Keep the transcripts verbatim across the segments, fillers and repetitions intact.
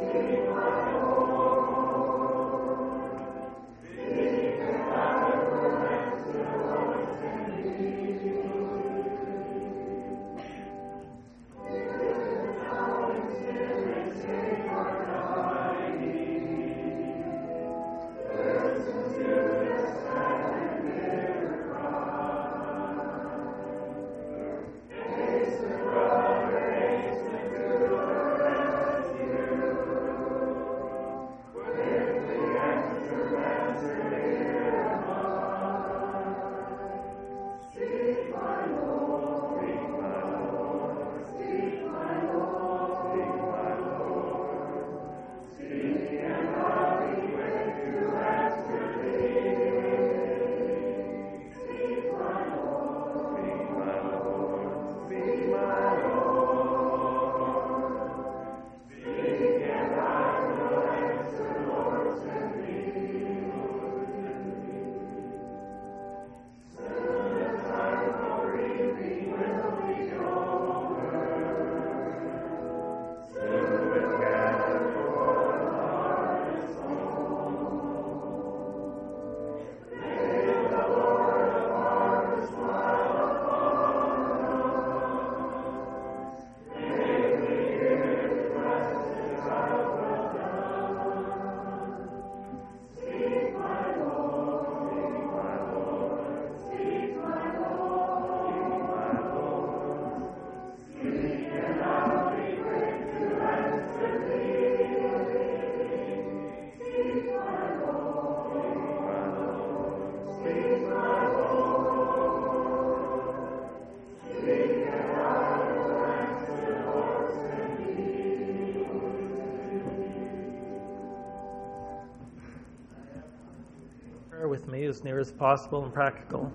With me as near as possible and practical.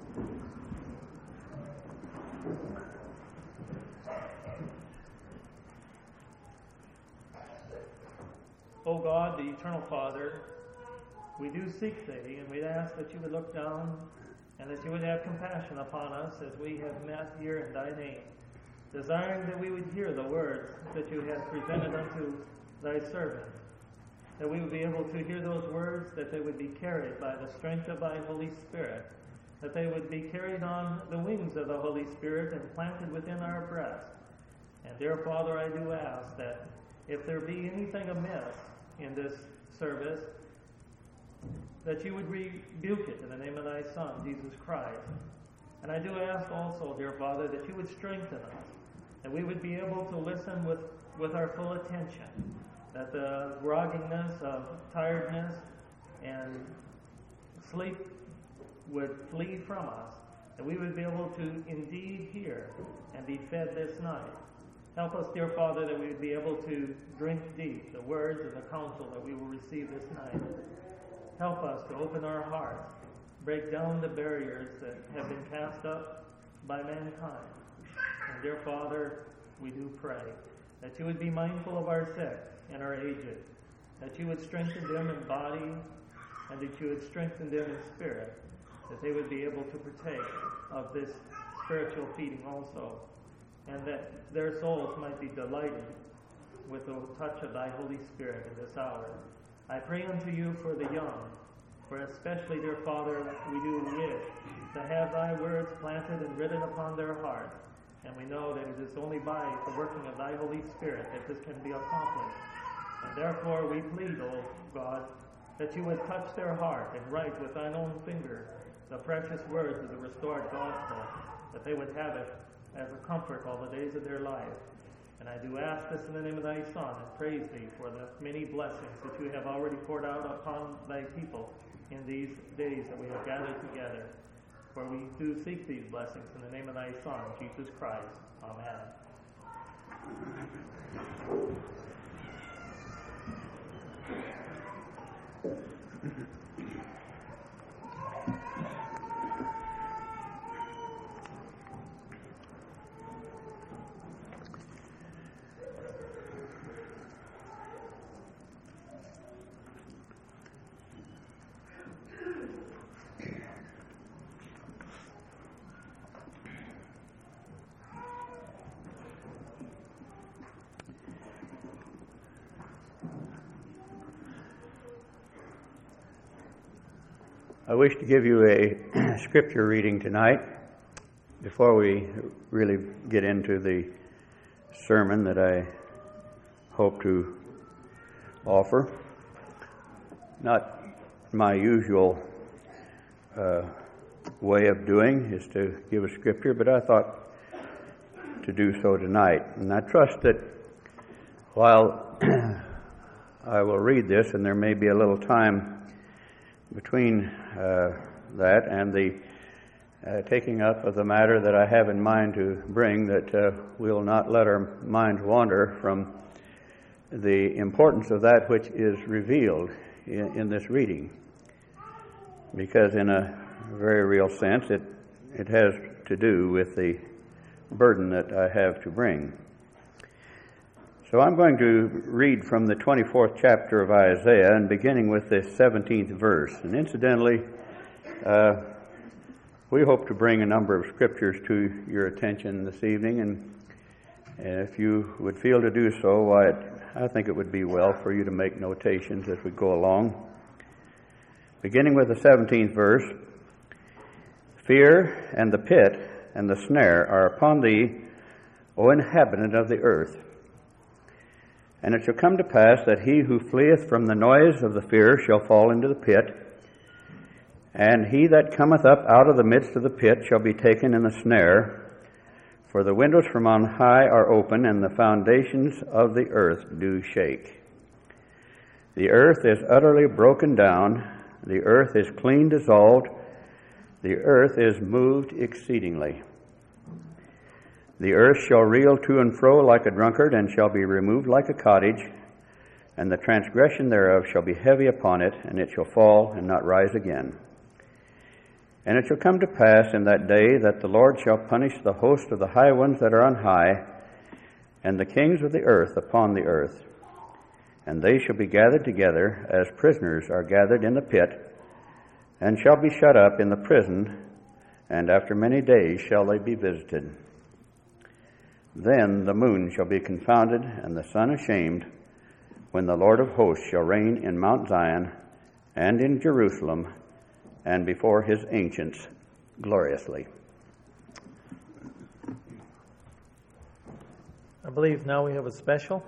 O God, the eternal Father, we do seek Thee, and we ask that You would look down and that You would have compassion upon us as we have met here in Thy name, desiring that we would hear the words that You have presented unto Thy servant, that we would be able to hear those words, that they would be carried by the strength of Thy Holy Spirit, that they would be carried on the wings of the Holy Spirit and planted within our breast. And dear Father, I do ask that if there be anything amiss in this service, that You would rebuke it in the name of Thy Son, Jesus Christ. And I do ask also, dear Father, that You would strengthen us, that we would be able to listen with, with our full attention, that the grogginess of tiredness and sleep would flee from us, that we would be able to indeed hear and be fed this night. Help us, dear Father, that we would be able to drink deep the words and the counsel that we will receive this night. Help us to open our hearts, break down the barriers that have been cast up by mankind. And dear Father, we do pray that You would be mindful of our sick and our aged, that You would strengthen them in body, and that You would strengthen them in spirit, that they would be able to partake of this spiritual feeding also, and that their souls might be delighted with the touch of Thy Holy Spirit in this hour. I pray unto You for the young, for especially, dear Father, we do wish to have Thy words planted and written upon their hearts, and we know that it is only by the working of Thy Holy Spirit that this can be accomplished. And therefore we plead, O God, that You would touch their heart and write with Thine own finger the precious words of the restored gospel, that they would have it as a comfort all the days of their life. And I do ask this in the name of Thy Son, and praise Thee for the many blessings that You have already poured out upon Thy people in these days that we have gathered together. For we do seek these blessings in the name of Thy Son, Jesus Christ. Amen. I wish to give you a scripture reading tonight before we really get into the sermon that I hope to offer. Not my usual uh, way of doing is to give a scripture, but I thought to do so tonight. And I trust that while I will read this, and there may be a little time between uh, that and the uh, taking up of the matter that I have in mind to bring, that uh, we'll not let our minds wander from the importance of that which is revealed in, in this reading. Because in a very real sense, it, it has to do with the burden that I have to bring. So I'm going to read from the twenty-fourth chapter of Isaiah, and beginning with the seventeenth verse. And incidentally, uh, we hope to bring a number of scriptures to your attention this evening, and, and if you would feel to do so, why, it, I think it would be well for you to make notations as we go along. Beginning with the seventeenth verse, "Fear and the pit and the snare are upon thee, O inhabitant of the earth. And it shall come to pass that he who fleeth from the noise of the fear shall fall into the pit, and he that cometh up out of the midst of the pit shall be taken in a snare. For the windows from on high are open, and the foundations of the earth do shake. The earth is utterly broken down, the earth is clean dissolved, the earth is moved exceedingly. The earth shall reel to and fro like a drunkard, and shall be removed like a cottage, and the transgression thereof shall be heavy upon it, and it shall fall and not rise again. And it shall come to pass in that day that the Lord shall punish the host of the high ones that are on high, and the kings of the earth upon the earth. And they shall be gathered together as prisoners are gathered in the pit, and shall be shut up in the prison, and after many days shall they be visited. Then the moon shall be confounded, and the sun ashamed, when the Lord of hosts shall reign in Mount Zion and in Jerusalem, and before his ancients gloriously." I believe now we have a special.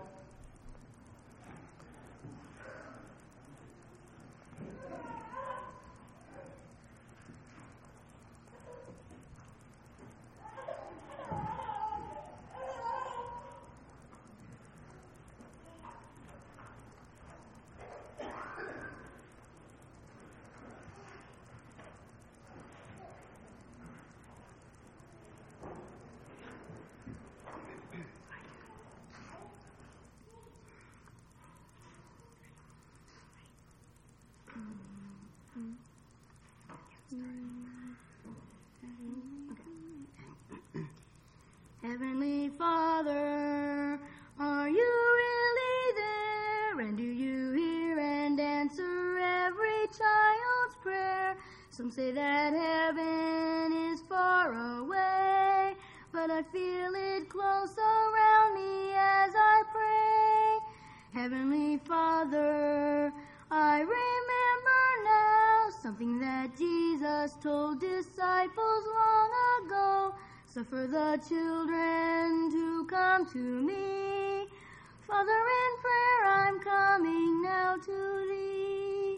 Heavenly Father, are you really there? And do you hear and answer every child's prayer? Some say that heaven is far away, but I feel it close around me as I pray. Heavenly Father, I remember now something that Jesus told disciples long ago. Suffer the children to come to me. Father, in prayer I'm coming now to thee.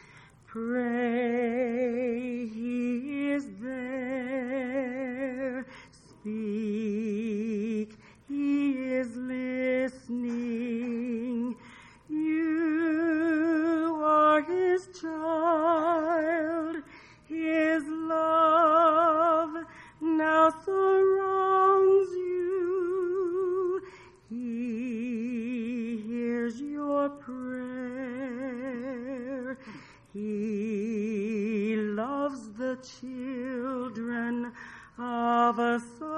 Pray, he is there. Speak, he is listening. You are his child. His love now surrounds you. He hears your prayer. He loves the children of a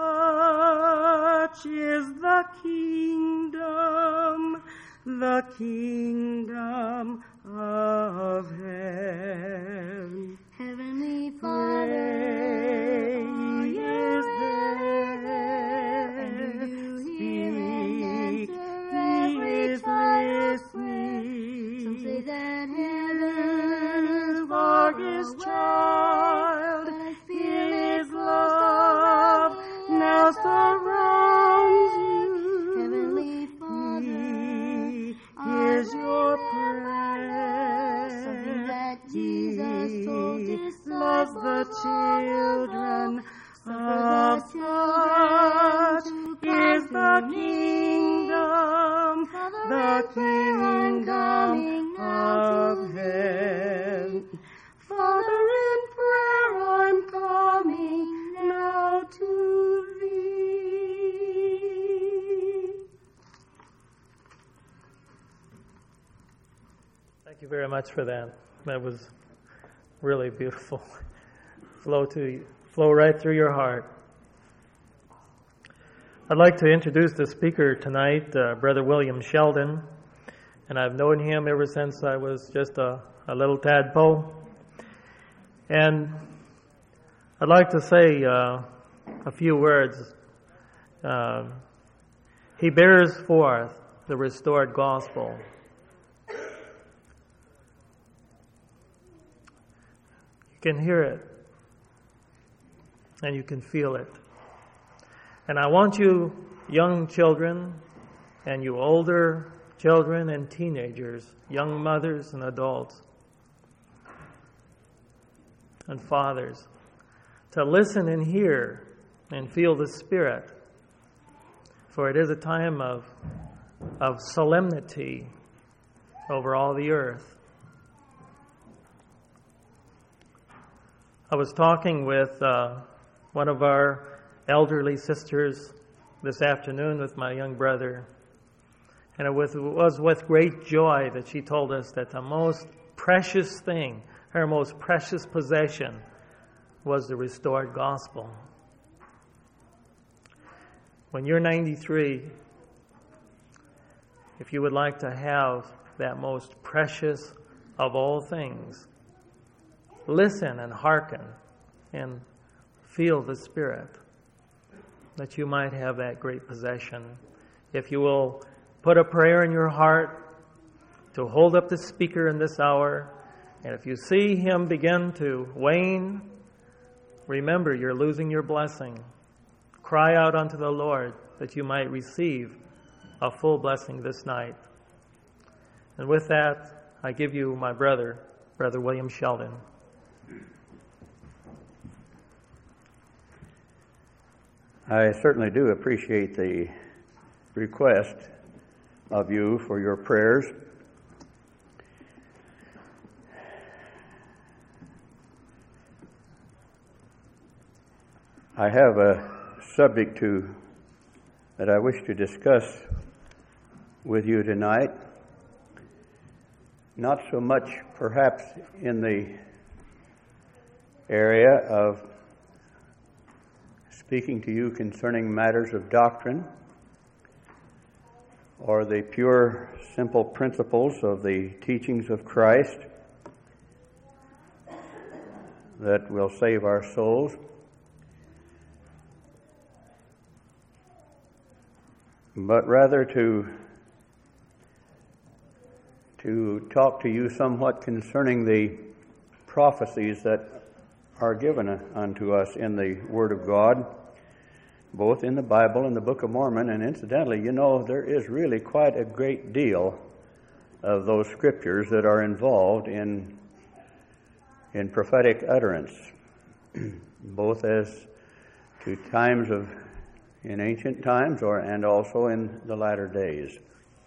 such is the kingdom, the kingdom of heaven. Heavenly Father, are you there? And do you hear and answer every child's prayer? Some say that heaven is far away, the children of such is the kingdom, the kingdom of heaven. Father, in prayer I'm coming now to thee. Thank you very much for that. That was really beautiful. Flow to flow right through your heart. I'd like to introduce the speaker tonight, uh, Brother William Sheldon, and I've known him ever since I was just a, a little tadpole. And I'd like to say uh, a few words. Uh, he bears forth the restored gospel. You can hear it, and you can feel it. And I want you young children and you older children and teenagers, young mothers and adults and fathers, to listen and hear and feel the Spirit. For it is a time of, of solemnity over all the earth. I was talking with uh, one of our elderly sisters this afternoon with my young brother, and it was, it was with great joy that she told us that the most precious thing, her most precious possession, was the restored gospel. When you're ninety-three, if you would like to have that most precious of all things, listen and hearken and feel the Spirit, that you might have that great possession. If you will put a prayer in your heart to hold up the speaker in this hour, and if you see him begin to wane, remember you're losing your blessing. Cry out unto the Lord that you might receive a full blessing this night. And with that, I give you my brother, Brother William Sheldon. I certainly do appreciate the request of you for your prayers. I have a subject to that I wish to discuss with you tonight. Not so much perhaps in the area of speaking to you concerning matters of doctrine or the pure, simple principles of the teachings of Christ that will save our souls, but rather to to talk to you somewhat concerning the prophecies that are given unto us in the Word of God, both in the Bible and the Book of Mormon. And incidentally, you know, there is really quite a great deal of those scriptures that are involved in in prophetic utterance, both as to times of in ancient times or and also in the latter days.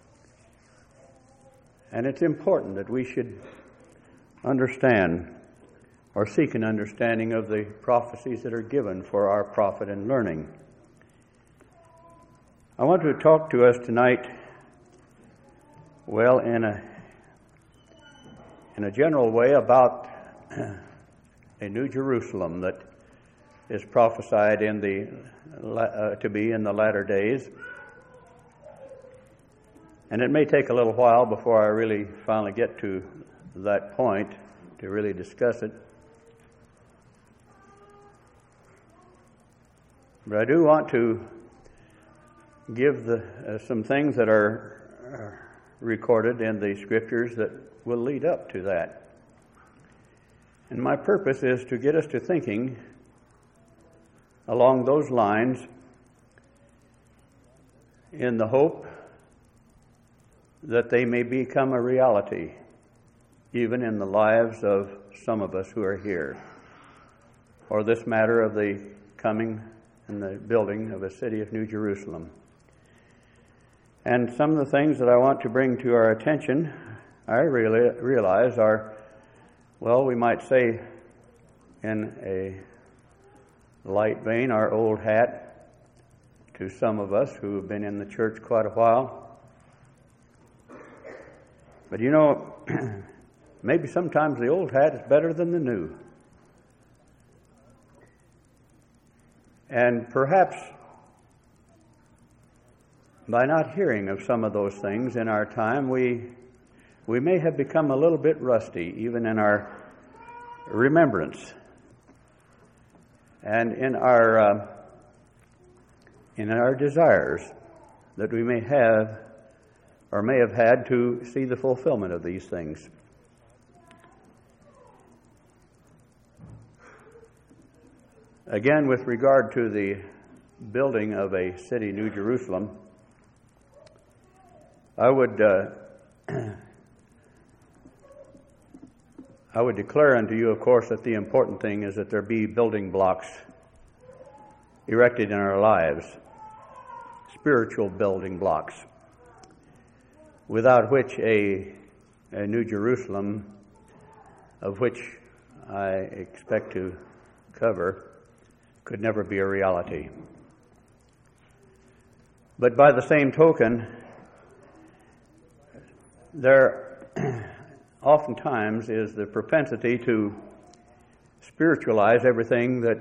And it's important that we should understand or seek an understanding of the prophecies that are given for our profit and learning. I want to talk to us tonight, well, in a in a general way about a New Jerusalem that is prophesied in the uh, to be in the latter days. And it may take a little while before I really finally get to that point to really discuss it. But I do want to give the, uh, some things that are uh, recorded in the Scriptures that will lead up to that. And my purpose is to get us to thinking along those lines in the hope that they may become a reality, even in the lives of some of us who are here. or this matter of the coming and the building of a city of New Jerusalem. And some of the things that I want to bring to our attention, I really realize are, well, we might say in a light vein, our old hat to some of us who have been in the church quite a while. But you know, maybe sometimes the old hat is better than the new. And perhaps by not hearing of some of those things in our time, we we may have become a little bit rusty, even in our remembrance and in our uh, in our desires that we may have or may have had to see the fulfillment of these things. Again, with regard to the building of a city, New Jerusalem, I would uh, I would declare unto you, of course, that the important thing is that there be building blocks erected in our lives, spiritual building blocks, without which a, a New Jerusalem, of which I expect to cover, could never be a reality. But by the same token, there oftentimes is the propensity to spiritualize everything that,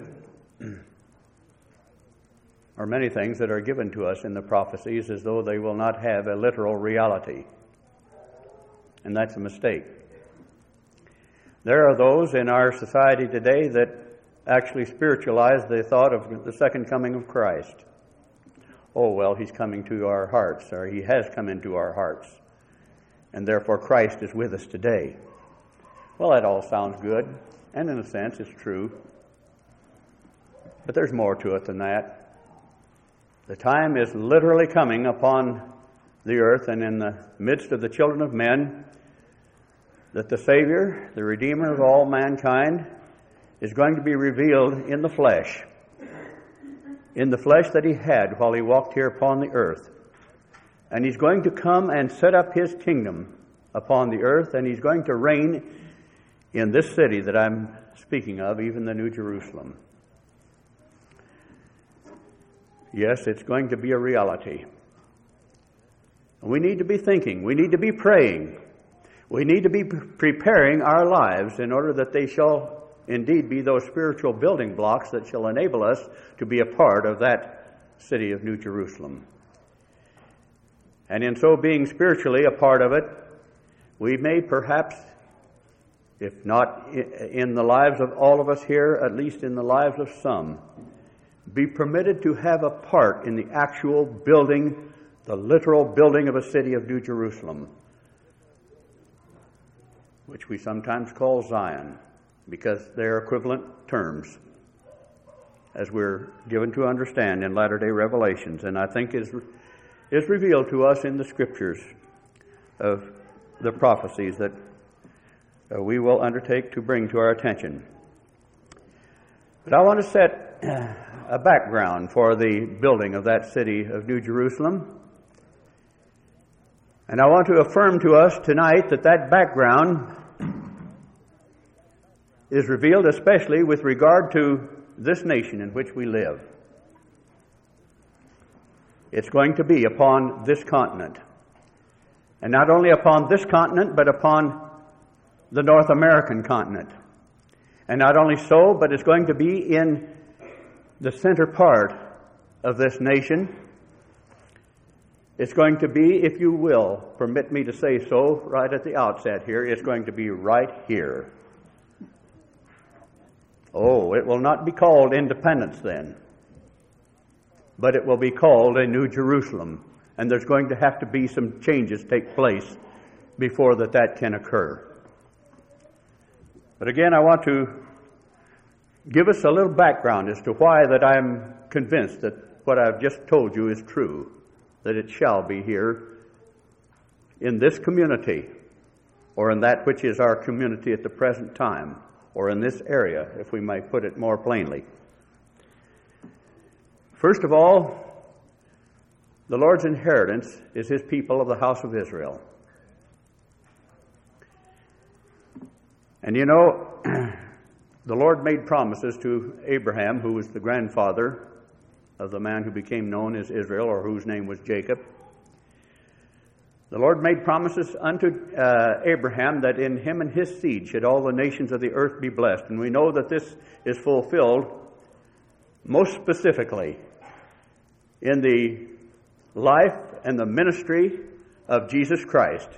or many things that are given to us in the prophecies, as though they will not have a literal reality. And that's a mistake. There are those in our society today that actually spiritualize the thought of the second coming of Christ. Oh, well, he's coming to our hearts, or he has come into our hearts, and therefore Christ is with us today. Well, that all sounds good, and in a sense it's true. But there's more to it than that. The time is literally coming upon the earth and in the midst of the children of men that the Savior, the Redeemer of all mankind, is going to be revealed in the flesh, in the flesh that he had while he walked here upon the earth. And he's going to come and set up his kingdom upon the earth, and he's going to reign in this city that I'm speaking of, even the New Jerusalem. Yes, it's going to be a reality. We need to be thinking. We need to be praying. We need to be preparing our lives in order that they shall indeed be those spiritual building blocks that shall enable us to be a part of that city of New Jerusalem. And in so being spiritually a part of it, we may perhaps, if not in the lives of all of us here, at least in the lives of some, be permitted to have a part in the actual building, the literal building of a city of New Jerusalem, which we sometimes call Zion, because they're equivalent terms, as we're given to understand in latter-day revelations, and I think is is revealed to us in the Scriptures of the prophecies that uh, we will undertake to bring to our attention. But I want to set a background for the building of that city of New Jerusalem, and I want to affirm to us tonight that that background is revealed especially with regard to this nation in which we live. It's going to be upon this continent. And not only upon this continent, but upon the North American continent. And not only so, but it's going to be in the center part of this nation. It's going to be, if you will, permit me to say so right at the outset here, it's going to be right here. Oh, it will not be called independence then, but it will be called a New Jerusalem. And there's going to have to be some changes take place before that that can occur. But again, I want to give us a little background as to why that I'm convinced that what I've just told you is true, that it shall be here in this community, or in that which is our community at the present time, or in this area, if we might put it more plainly. First of all, the Lord's inheritance is his people of the house of Israel. And you know, the Lord made promises to Abraham, who was the grandfather of the man who became known as Israel, or whose name was Jacob. The Lord made promises unto uh, Abraham that in him and his seed should all the nations of the earth be blessed. And we know that this is fulfilled most specifically in the life and the ministry of Jesus Christ,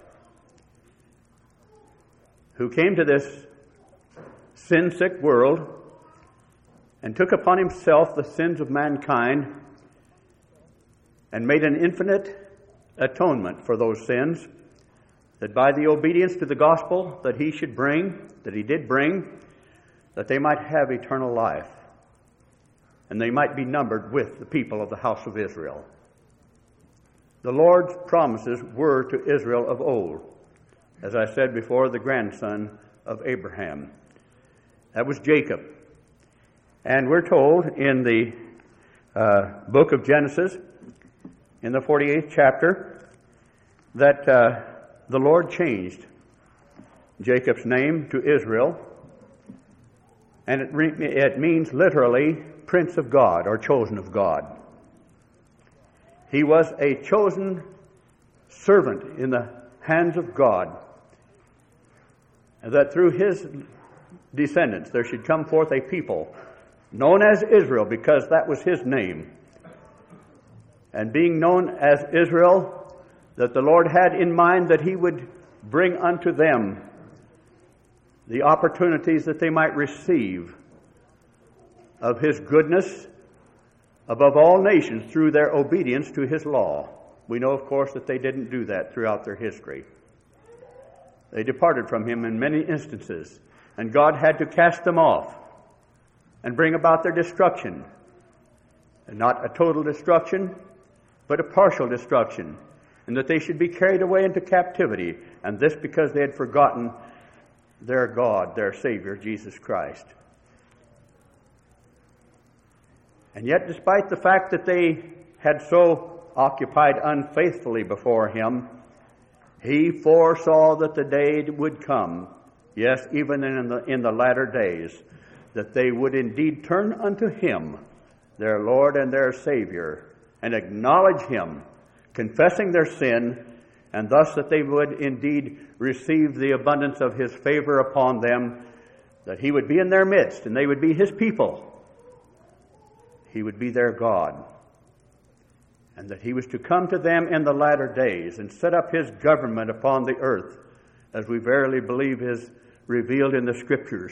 who came to this sin-sick world and took upon himself the sins of mankind and made an infinite atonement for those sins, that by the obedience to the gospel that he should bring, that he did bring, that they might have eternal life, and they might be numbered with the people of the house of Israel. The Lord's promises were to Israel of old, as I said before, the grandson of Abraham. That was Jacob. And we're told in the uh, book of Genesis, in the forty-eighth chapter, that uh, the Lord changed Jacob's name to Israel, and it, re- it means literally Prince of God, or chosen of God. He was a chosen servant in the hands of God, and that through his descendants there should come forth a people known as Israel, because that was his name. And being known as Israel, that the Lord had in mind that he would bring unto them the opportunities that they might receive of his goodness above all nations through their obedience to his law. We know, of course, that they didn't do that throughout their history. They departed from him in many instances, and God had to cast them off and bring about their destruction. And not a total destruction, but a partial destruction, and that they should be carried away into captivity, and this because they had forgotten their God, their Savior, Jesus Christ. And yet, despite the fact that they had so occupied unfaithfully before him, he foresaw that the day would come, yes, even in the, in the latter days, that they would indeed turn unto him, their Lord and their Savior, and acknowledge him, confessing their sin, and thus that they would indeed receive the abundance of his favor upon them, that he would be in their midst, and they would be his people. He would be their God, and that he was to come to them in the latter days and set up his government upon the earth, as we verily believe is revealed in the Scriptures.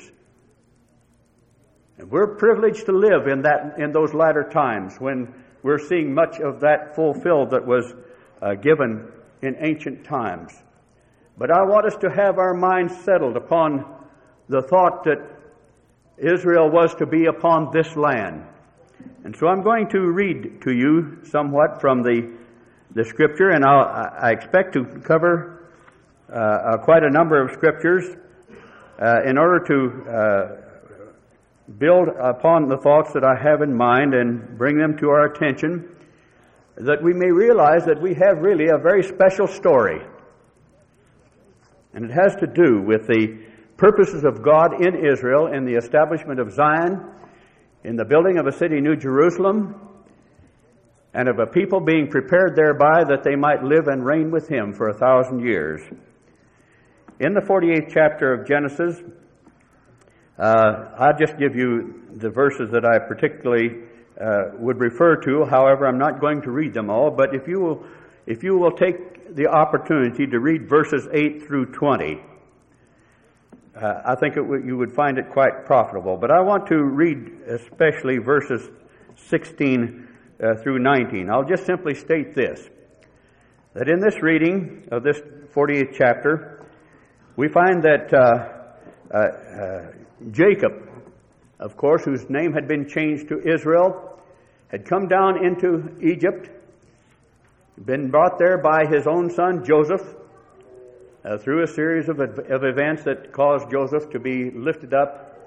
And we're privileged to live in that in those latter times when we're seeing much of that fulfilled that was uh, given in ancient times. But I want us to have our minds settled upon the thought that Israel was to be upon this land. And so I'm going to read to you somewhat from the the Scripture, and I'll, I expect to cover uh, uh, quite a number of Scriptures uh, in order to uh, build upon the thoughts that I have in mind and bring them to our attention, that we may realize that we have really a very special story. And it has to do with the purposes of God in Israel, in the establishment of Zion, in the building of a city, New Jerusalem, and of a people being prepared thereby that they might live and reign with him for a thousand years. In the forty-eighth chapter of Genesis, uh, I'll just give you the verses that I particularly uh, would refer to. However, I'm not going to read them all, but if you will, if you will take the opportunity to read verses eight through twenty, Uh, I think it w- you would find it quite profitable. But I want to read especially verses sixteen uh, through nineteen. I'll just simply state this, that in this reading of this forty-eighth chapter, we find that uh, uh, uh, Jacob, of course, whose name had been changed to Israel, had come down into Egypt, been brought there by his own son Joseph, Uh, through a series of, of events that caused Joseph to be lifted up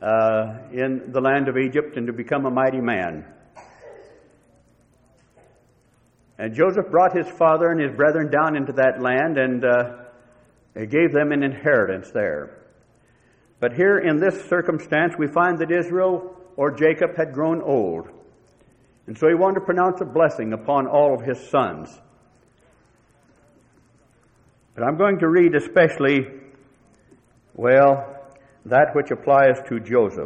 uh, in the land of Egypt and to become a mighty man. And Joseph brought his father and his brethren down into that land, and uh, he gave them an inheritance there. But here in this circumstance, we find that Israel, or Jacob, had grown old. And so he wanted to pronounce a blessing upon all of his sons. But I'm going to read especially, well, that which applies to Joseph.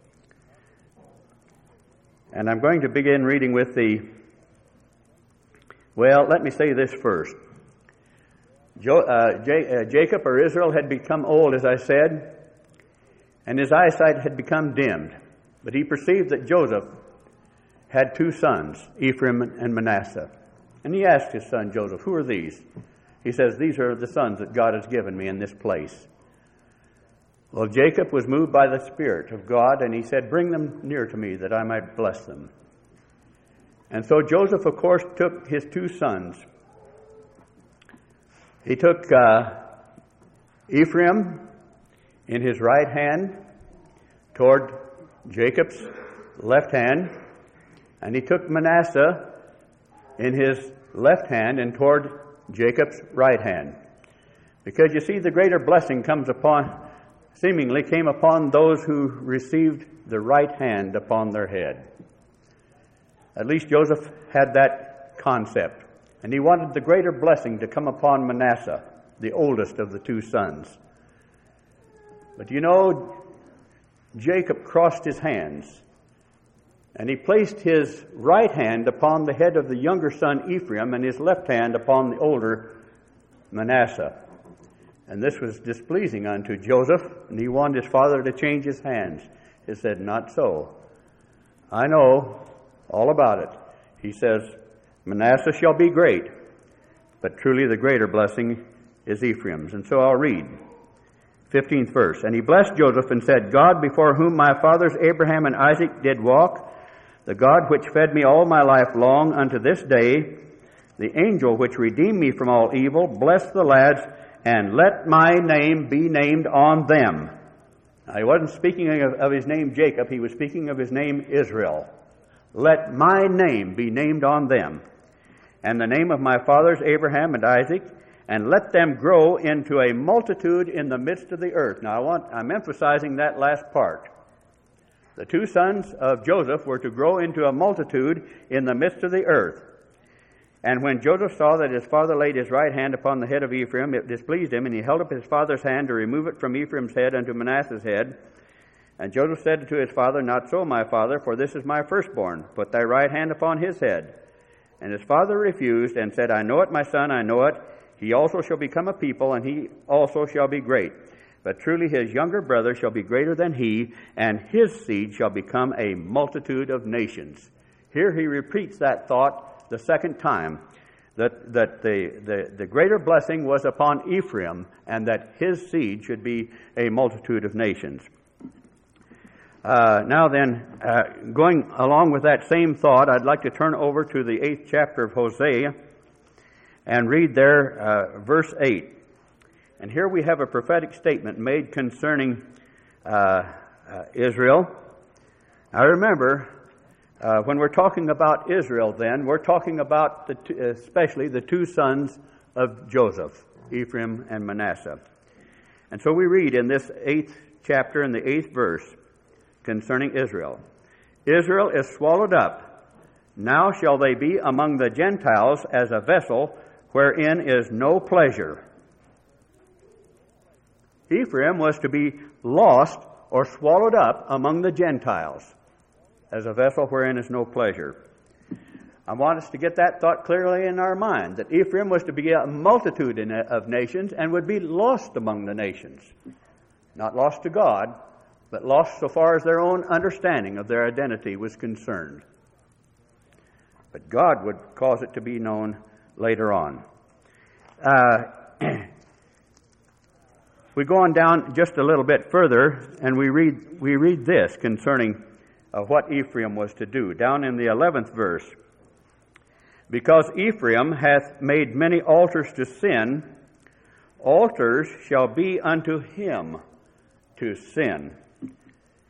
And I'm going to begin reading with the, well, let me say this first. Jo, uh, J, uh, Jacob, or Israel, had become old, as I said, and his eyesight had become dimmed. But he perceived that Joseph had two sons, Ephraim and Manasseh. And he asked his son Joseph, "Who are these?" He says, "These are the sons that God has given me in this place." Well, Jacob was moved by the Spirit of God, and he said, "Bring them near to me that I might bless them." And so Joseph, of course, took his two sons. He took uh, Ephraim in his right hand toward Jacob's left hand, and he took Manasseh in his left hand and toward Jacob's right hand. Because you see, the greater blessing comes upon, seemingly came upon those who received the right hand upon their head. At least Joseph had that concept. And he wanted the greater blessing to come upon Manasseh, the oldest of the two sons. But you know, Jacob crossed his hands, and he placed his right hand upon the head of the younger son Ephraim and his left hand upon the older Manasseh. And this was displeasing unto Joseph, and he wanted his father to change his hands. He said, "Not so. I know all about it." He says, "Manasseh shall be great, but truly the greater blessing is Ephraim's." And so I'll read fifteenth verse. "And he blessed Joseph and said, God, before whom my fathers Abraham and Isaac did walk, the God which fed me all my life long unto this day, the angel which redeemed me from all evil, bless the lads, and let my name be named on them." Now, he wasn't speaking of, of his name Jacob, he was speaking of his name Israel. "Let my name be named on them, and the name of my fathers Abraham and Isaac, and let them grow into a multitude in the midst of the earth." Now, I want, I'm emphasizing that last part. The two sons of Joseph were to grow into a multitude in the midst of the earth. "And when Joseph saw that his father laid his right hand upon the head of Ephraim, it displeased him, and he held up his father's hand to remove it from Ephraim's head unto Manasseh's head. And Joseph said to his father, Not so, my father, for this is my firstborn. Put thy right hand upon his head. And his father refused, and said, I know it, my son, I know it. He also shall become a people, and he also shall be great. But truly his younger brother shall be greater than he, and his seed shall become a multitude of nations." Here he repeats that thought the second time, that, that the, the, the greater blessing was upon Ephraim, and that his seed should be a multitude of nations. Uh, now then, uh, going along with that same thought, I'd like to turn over to the eighth chapter of Hosea and read there uh, verse eight. And here we have a prophetic statement made concerning uh, uh, Israel. Now remember, uh, when we're talking about Israel then, we're talking about the two, especially the two sons of Joseph, Ephraim and Manasseh. And so we read in this eighth chapter, in the eighth verse, concerning Israel. Israel is swallowed up. Now shall they be among the Gentiles as a vessel wherein is no pleasure. Ephraim was to be lost or swallowed up among the Gentiles as a vessel wherein is no pleasure. I want us to get that thought clearly in our mind, that Ephraim was to be a multitude of nations and would be lost among the nations. Not lost to God, but lost so far as their own understanding of their identity was concerned. But God would cause it to be known later on. Uh, we go on down just a little bit further, and we read we read this concerning uh, what Ephraim was to do. Down in the eleventh verse. Because Ephraim hath made many altars to sin, altars shall be unto him to sin.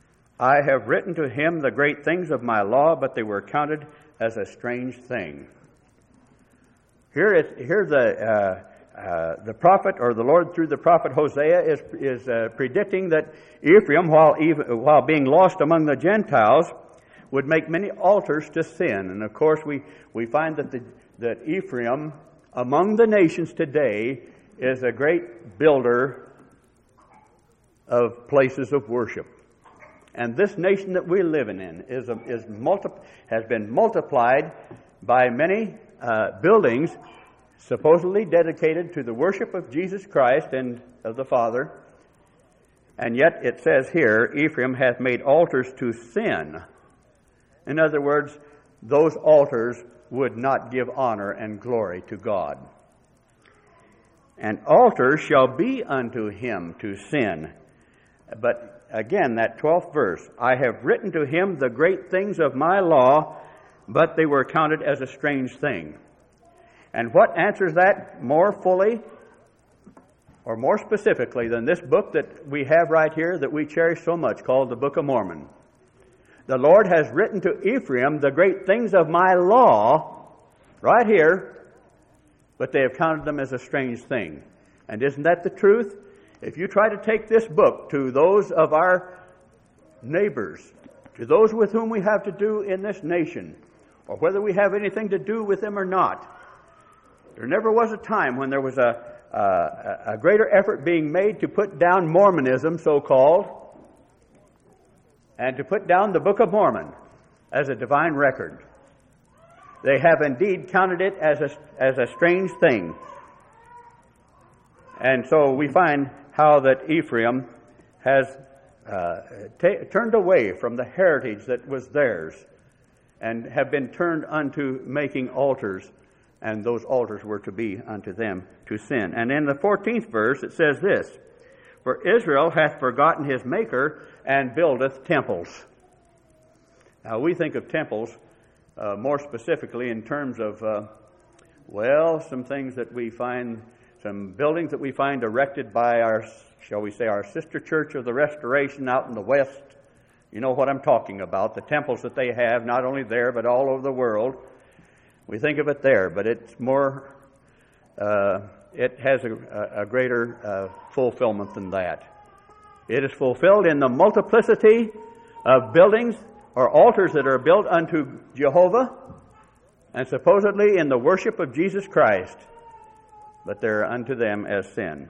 I have written to him the great things of my law, but they were counted as a strange thing. Here, is, here the uh, uh, the prophet, or the Lord through the prophet Hosea, is is uh, predicting that Ephraim, while even, while being lost among the Gentiles, would make many altars to sin. And of course, we we find that the that Ephraim among the nations today is a great builder of places of worship. And this nation that we're living in is a, is multi, has been multiplied by many uh, buildings supposedly dedicated to the worship of Jesus Christ and of the Father. And yet it says here, Ephraim hath made altars to sin. In other words, those altars would not give honor and glory to God. And altars shall be unto him to sin. But again, that twelfth verse, I have written to him the great things of my law, but they were counted as a strange thing. And what answers that more fully or more specifically than this book that we have right here that we cherish so much, called the Book of Mormon? The Lord has written to Ephraim the great things of my law, right here, but they have counted them as a strange thing. And isn't that the truth? If you try to take this book to those of our neighbors, to those with whom we have to do in this nation, or whether we have anything to do with them or not, there never was a time when there was a, a, a greater effort being made to put down Mormonism, so-called, and to put down the Book of Mormon as a divine record. They have indeed counted it as a, as a strange thing. And so we find how that Ephraim has uh, ta- turned away from the heritage that was theirs and have been turned unto making altars, and those altars were to be unto them to sin. And in the fourteenth verse it says this, For Israel hath forgotten his Maker, and buildeth temples. Now we think of temples uh, more specifically in terms of, uh, well, some things that we find, some buildings that we find erected by our, shall we say, our sister church of the Restoration out in the West. You know what I'm talking about, the temples that they have, not only there, but all over the world. We think of it there, but it's more, uh, it has a, a greater uh, fulfillment than that. It is fulfilled in the multiplicity of buildings or altars that are built unto Jehovah, and supposedly in the worship of Jesus Christ, but they're unto them as sin.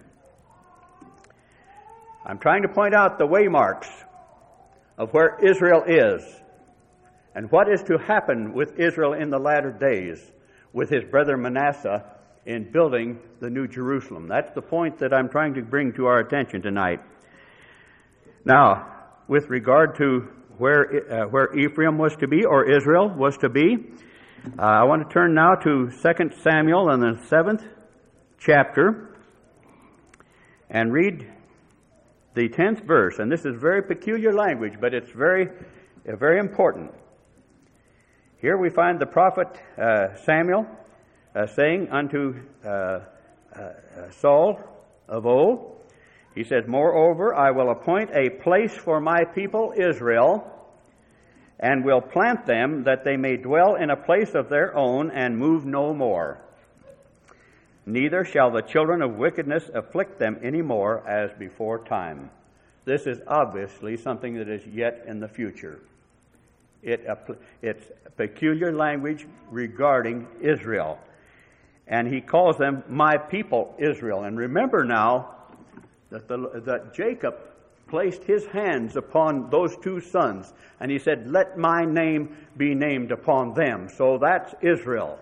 I'm trying to point out the waymarks of where Israel is and what is to happen with Israel in the latter days with his brother Manasseh in building the New Jerusalem. That's the point that I'm trying to bring to our attention tonight. Now, with regard to where uh, where Ephraim was to be, or Israel was to be, uh, I want to turn now to Second Samuel in the seventh chapter and read the tenth verse. And this is very peculiar language, but it's very, uh, very important. Here we find the prophet uh, Samuel uh, saying unto uh, uh, Saul of old, he says, Moreover, I will appoint a place for my people Israel, and will plant them that they may dwell in a place of their own and move no more. Neither shall the children of wickedness afflict them any more as before time. This is obviously something that is yet in the future. It, it's peculiar language regarding Israel. And he calls them my people Israel. And remember now that, the, that Jacob placed his hands upon those two sons. And he said, let my name be named upon them. So that's Israel.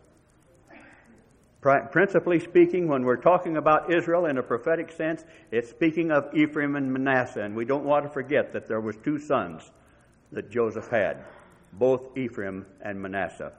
Principally speaking, when we're talking about Israel in a prophetic sense, it's speaking of Ephraim and Manasseh. And we don't want to forget that there was two sons that Joseph had, both Ephraim and Manasseh.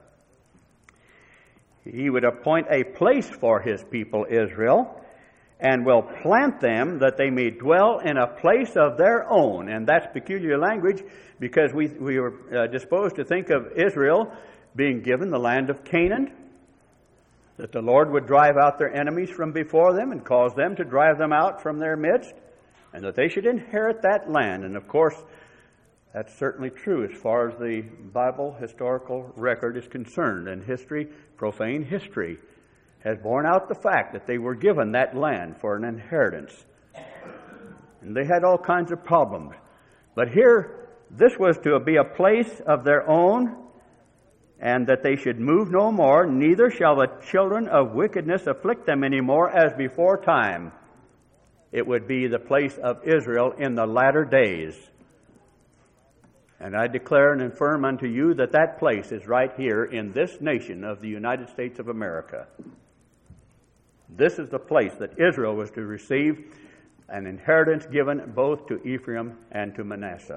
He would appoint a place for his people Israel, and will plant them that they may dwell in a place of their own. And that's peculiar language, because we, we were uh, disposed to think of Israel being given the land of Canaan, that the Lord would drive out their enemies from before them and cause them to drive them out from their midst, and that they should inherit that land. And of course, That's certainly true as far as the Bible historical record is concerned, and history, profane history, has borne out the fact that they were given that land for an inheritance. And they had all kinds of problems. But here, this was to be a place of their own, and that they should move no more, neither shall the children of wickedness afflict them any more as before time. It would be the place of Israel in the latter days. And I declare and affirm unto you that that place is right here in this nation of the United States of America. This is the place that Israel was to receive an inheritance given both to Ephraim and to Manasseh.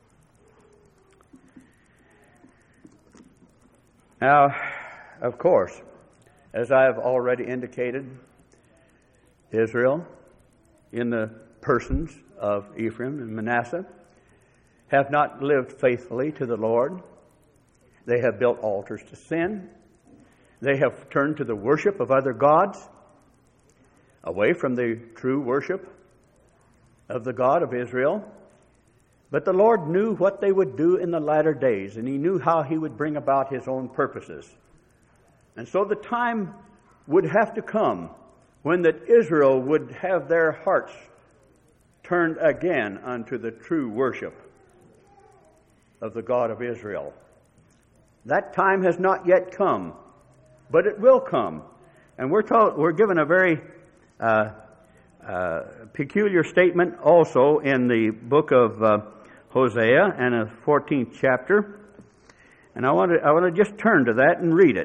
Now, of course, as I have already indicated, Israel, in the persons of Ephraim and Manasseh, have not lived faithfully to the Lord. They have built altars to sin. They have turned to the worship of other gods, away from the true worship of the God of Israel. But the Lord knew what they would do in the latter days, and He knew how He would bring about His own purposes. And so the time would have to come when that Israel would have their hearts turned again unto the true worship of the God of Israel. That time has not yet come, but it will come. And we're told, we're given a very uh, uh, peculiar statement also in the book of uh, Hosea and a fourteenth chapter. And I want to I want to just turn to that and read it.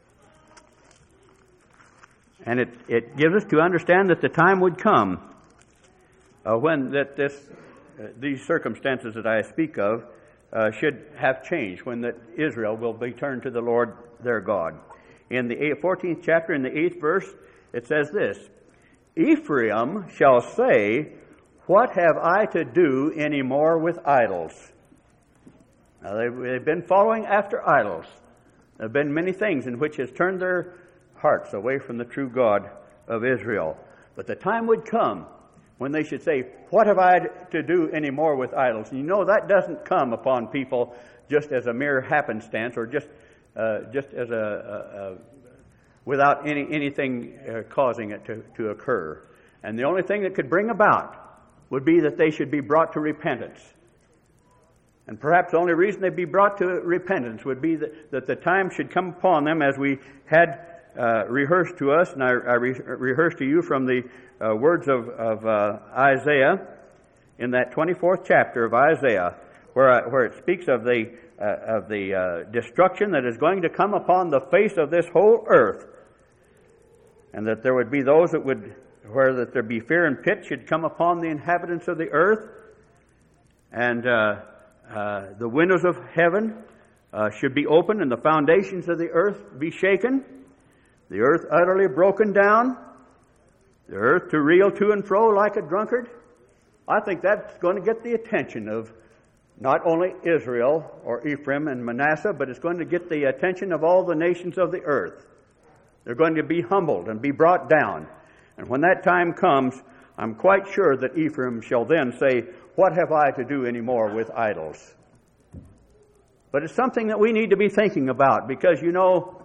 And it, it gives us to understand that the time would come uh, when that this uh, these circumstances that I speak of uh, should have changed, when that Israel will be turned to the Lord their God. In the fourteenth chapter, in the eighth verse, it says this: Ephraim shall say, what have I to do any more with idols? Now, they've, they've been following after idols. There have been many things in which has turned their hearts away from the true God of Israel. But the time would come when they should say, what have I to do any more with idols? And you know, that doesn't come upon people just as a mere happenstance, or just uh, just as a, a, a without any anything uh, causing it to, to occur. And the only thing that could bring about would be that they should be brought to repentance. And perhaps the only reason they'd be brought to repentance would be that, that the time should come upon them, as we had uh, rehearsed to us, and I, I re- rehearsed to you from the uh, words of, of uh, Isaiah, in that twenty-fourth chapter of Isaiah, where, I, where it speaks of the, uh, of the uh, destruction that is going to come upon the face of this whole earth, and that there would be those that would where that there be fear and pit should come upon the inhabitants of the earth, and uh, uh, the windows of heaven uh, should be opened, and the foundations of the earth be shaken, the earth utterly broken down, the earth to reel to and fro like a drunkard. I think that's going to get the attention of not only Israel or Ephraim and Manasseh, but it's going to get the attention of all the nations of the earth. They're going to be humbled and be brought down. And when that time comes, I'm quite sure that Ephraim shall then say, what have I to do any more with idols? But it's something that we need to be thinking about, because, you know,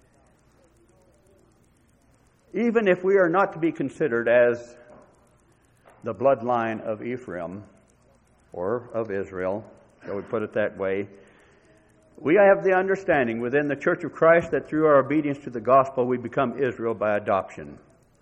even if we are not to be considered as the bloodline of Ephraim or of Israel, shall we put it that way, we have the understanding within the Church of Christ that through our obedience to the gospel we become Israel by adoption.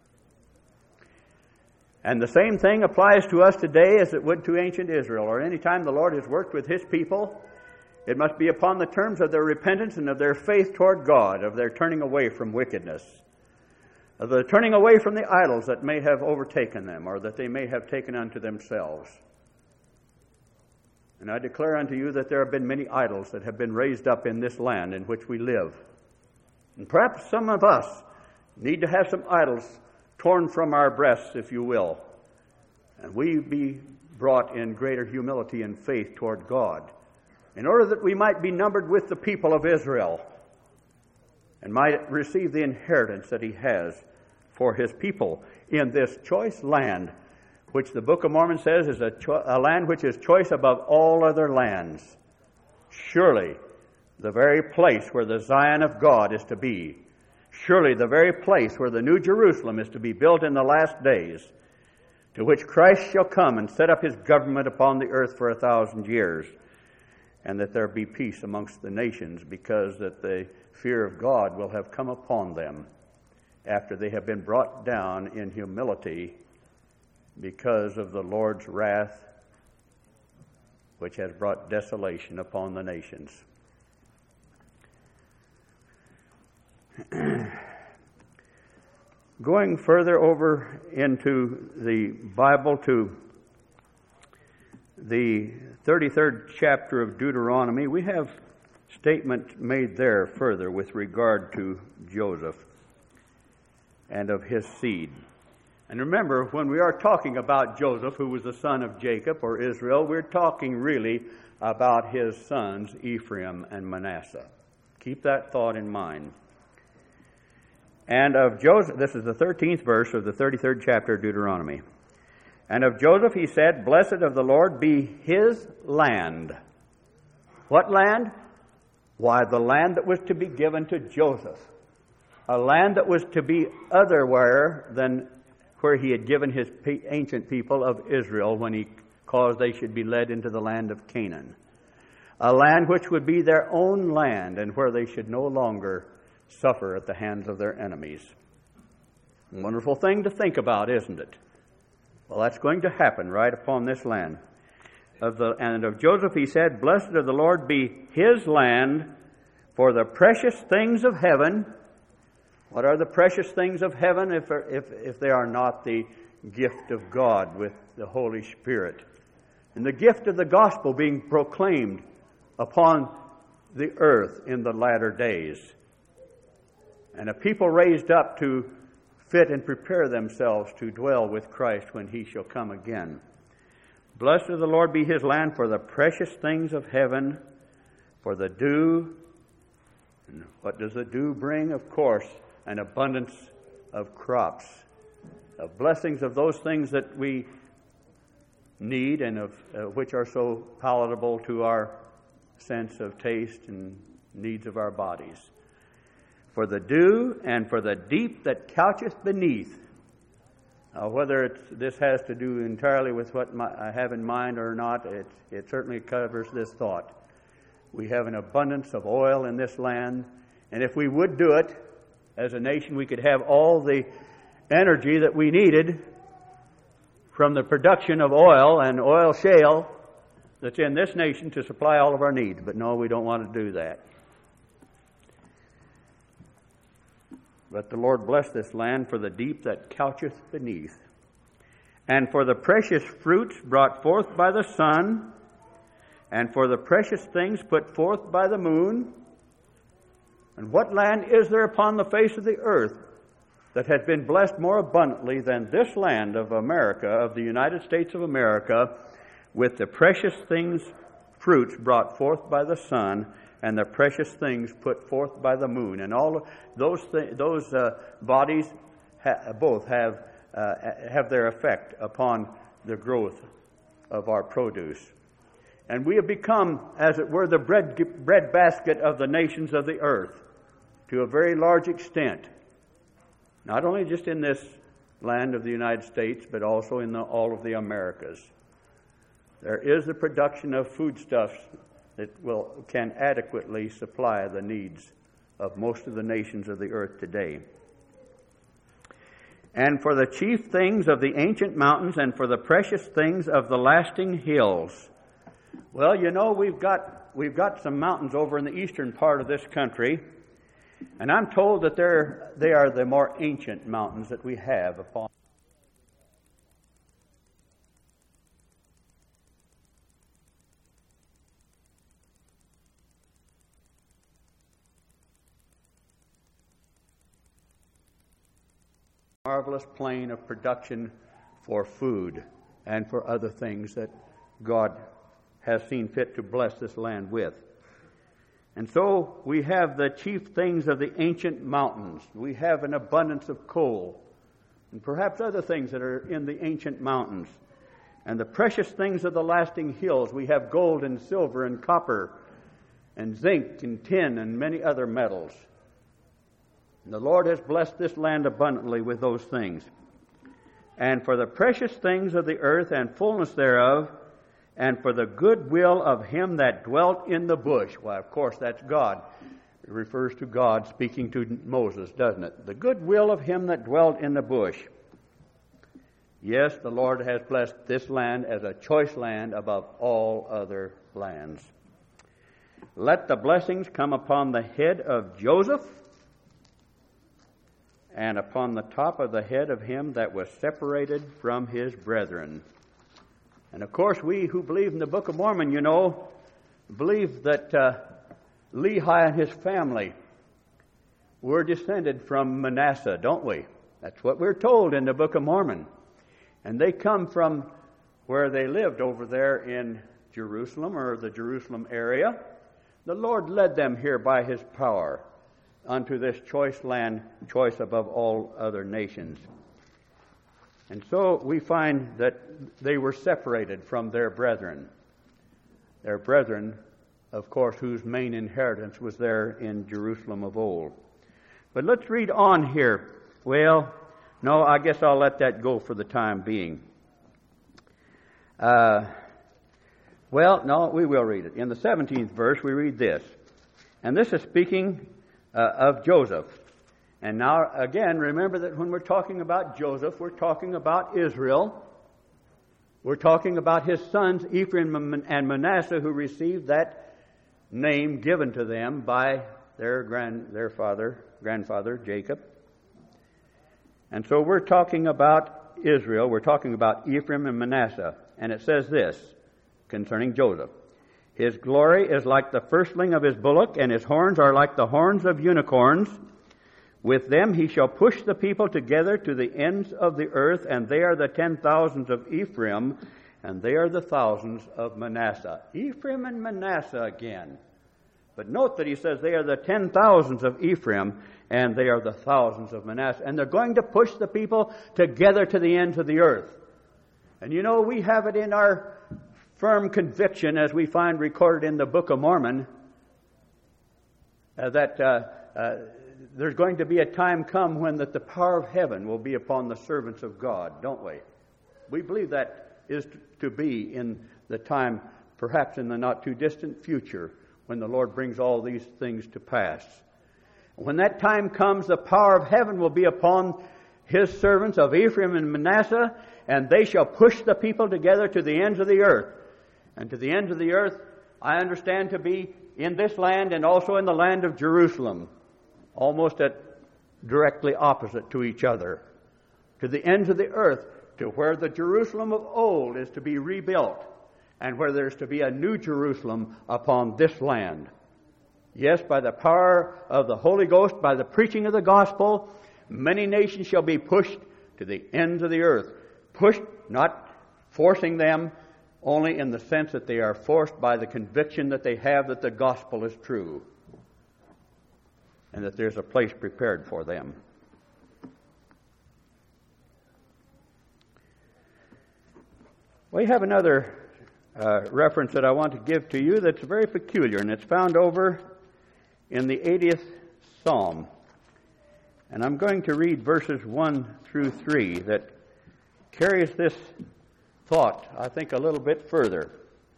And the same thing applies to us today as it would to ancient Israel, or any time the Lord has worked with His people. It must be upon the terms of their repentance and of their faith toward God, of their turning away from wickedness, of the turning away from the idols that may have overtaken them, or that they may have taken unto themselves. And I declare unto you that there have been many idols that have been raised up in this land in which we live. And perhaps some of us need to have some idols torn from our breasts, if you will, and we be brought in greater humility and faith toward God, in order that we might be numbered with the people of Israel and might receive the inheritance that He has for His people in this choice land which the Book of Mormon says is a, cho- a land which is choice above all other lands. Surely the very place where the Zion of God is to be, surely the very place where the New Jerusalem is to be built in the last days, to which Christ shall come and set up his government upon the earth for a thousand years, and that there be peace amongst the nations, because that the fear of God will have come upon them after they have been brought down in humility because of the Lord's wrath, which has brought desolation upon the nations. Going further over into the Bible to the thirty-third chapter of Deuteronomy, we have statement made there further with regard to Joseph and of his seed. And remember, when we are talking about Joseph, who was the son of Jacob or Israel, we're talking really about his sons Ephraim and Manasseh. Keep that thought in mind. And of Joseph, this is the thirteenth verse of the thirty-third chapter of Deuteronomy. And of Joseph he said, Blessed of the Lord be his land. What land? Why, the land that was to be given to Joseph. A land that was to be otherwhere than where he had given his ancient people of Israel when he caused they should be led into the land of Canaan. A land which would be their own land and where they should no longer suffer at the hands of their enemies. A wonderful thing to think about, isn't it? Well, that's going to happen right upon this land. Of the, and of Joseph he said, Blessed of the Lord be his land, for the precious things of heaven. What are the precious things of heaven if, if, if they are not the gift of God with the Holy Spirit? And the gift of the gospel being proclaimed upon the earth in the latter days. And a people raised up to fit and prepare themselves to dwell with Christ when he shall come again. Blessed of the Lord be his land, for the precious things of heaven, for the dew. And what does the dew bring? Of course, an abundance of crops, of blessings of those things that we need and of uh, which are so palatable to our sense of taste and needs of our bodies. For the dew and for the deep that coucheth beneath. Now, whether it's, this has to do entirely with what my, I have in mind or not, it, it certainly covers this thought. We have an abundance of oil in this land, and if we would do it, as a nation, we could have all the energy that we needed from the production of oil and oil shale that's in this nation to supply all of our needs. But no, we don't want to do that. Let the Lord bless this land for the deep that coucheth beneath, and for the precious fruits brought forth by the sun, and for the precious things put forth by the moon. And what land is there upon the face of the earth that has been blessed more abundantly than this land of America, of the United States of America, with the precious things, fruits brought forth by the sun, and the precious things put forth by the moon? And all those th- those uh, bodies ha- both have uh, have their effect upon the growth of our produce. And we have become, as it were, the bread bread basket of the nations of the earth to a very large extent. Not only just in this land of the United States, but also in the, all of the Americas. There is the production of foodstuffs that will can adequately supply the needs of most of the nations of the earth today. And for the chief things of the ancient mountains, and for the precious things of the lasting hills. Well, you know, we've got we've got some mountains over in the eastern part of this country, and I'm told that they're they are the more ancient mountains that we have upon. Marvelous plain of production for food and for other things that God has seen fit to bless this land with. And so we have the chief things of the ancient mountains. We have an abundance of coal and perhaps other things that are in the ancient mountains, and the precious things of the lasting hills. We have gold and silver and copper and zinc and tin and many other metals. And the Lord has blessed this land abundantly with those things. And for the precious things of the earth and fullness thereof, and for the good will of him that dwelt in the bush. Well, of course, that's God. It refers to God speaking to Moses, doesn't it? The good will of him that dwelt in the bush. Yes, the Lord has blessed this land as a choice land above all other lands. Let the blessings come upon the head of Joseph, and upon the top of the head of him that was separated from his brethren. And of course, we who believe in the Book of Mormon, you know, believe that uh, Lehi and his family were descended from Manasseh, don't we? That's what we're told in the Book of Mormon. And they come from where they lived over there in Jerusalem, or the Jerusalem area. The Lord led them here by his power unto this choice land, choice above all other nations. And so we find that they were separated from their brethren. Their brethren, of course, whose main inheritance was there in Jerusalem of old. But let's read on here. Well, no, I guess I'll let that go for the time being. Uh, well, no, we will read it. In the seventeenth verse, we read this. And this is speaking uh, of Joseph. And now, again, remember that when we're talking about Joseph, we're talking about Israel. We're talking about his sons, Ephraim and Manasseh, who received that name given to them by their grand, their father, grandfather, Jacob. And so we're talking about Israel. We're talking about Ephraim and Manasseh. And it says this concerning Joseph. His glory is like the firstling of his bullock, and his horns are like the horns of unicorns. With them he shall push the people together to the ends of the earth, and they are the ten thousands of Ephraim, and they are the thousands of Manasseh. Ephraim and Manasseh again. But note that he says they are the ten thousands of Ephraim, and they are the thousands of Manasseh. And they're going to push the people together to the ends of the earth. And you know, we have it in our firm conviction, as we find recorded in the Book of Mormon, uh, that uh, uh, there's going to be a time come when that the power of heaven will be upon the servants of God, don't we? We believe that is to be in the time, perhaps in the not too distant future, when the Lord brings all these things to pass. When that time comes, the power of heaven will be upon his servants of Ephraim and Manasseh, and they shall push the people together to the ends of the earth. And to the ends of the earth, I understand to be in this land and also in the land of Jerusalem, almost at directly opposite to each other. To the ends of the earth, to where the Jerusalem of old is to be rebuilt, and where there's to be a new Jerusalem upon this land. Yes, by the power of the Holy Ghost, by the preaching of the gospel, many nations shall be pushed to the ends of the earth. Pushed, not forcing them, only in the sense that they are forced by the conviction that they have that the gospel is true, and that there's a place prepared for them. We have another uh, reference that I want to give to you that's very peculiar, and it's found over in the eightieth Psalm. And I'm going to read verses one through three that carries this thought, I think, a little bit further.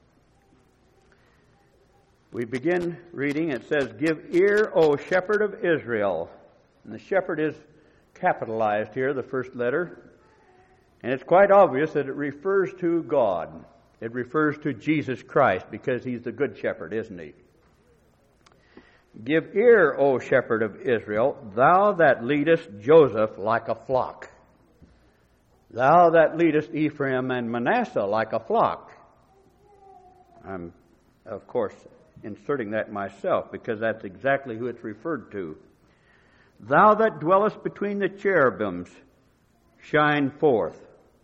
We begin reading, it says, "Give ear, O shepherd of Israel." And the shepherd is capitalized here, the first letter. And it's quite obvious that it refers to God. It refers to Jesus Christ, because he's the good shepherd, isn't he? "Give ear, O shepherd of Israel, thou that leadest Joseph like a flock. Thou that leadest Ephraim and Manasseh like a flock." I'm, of course, inserting that myself, because that's exactly who it's referred to. "Thou that dwellest between the cherubims, shine forth."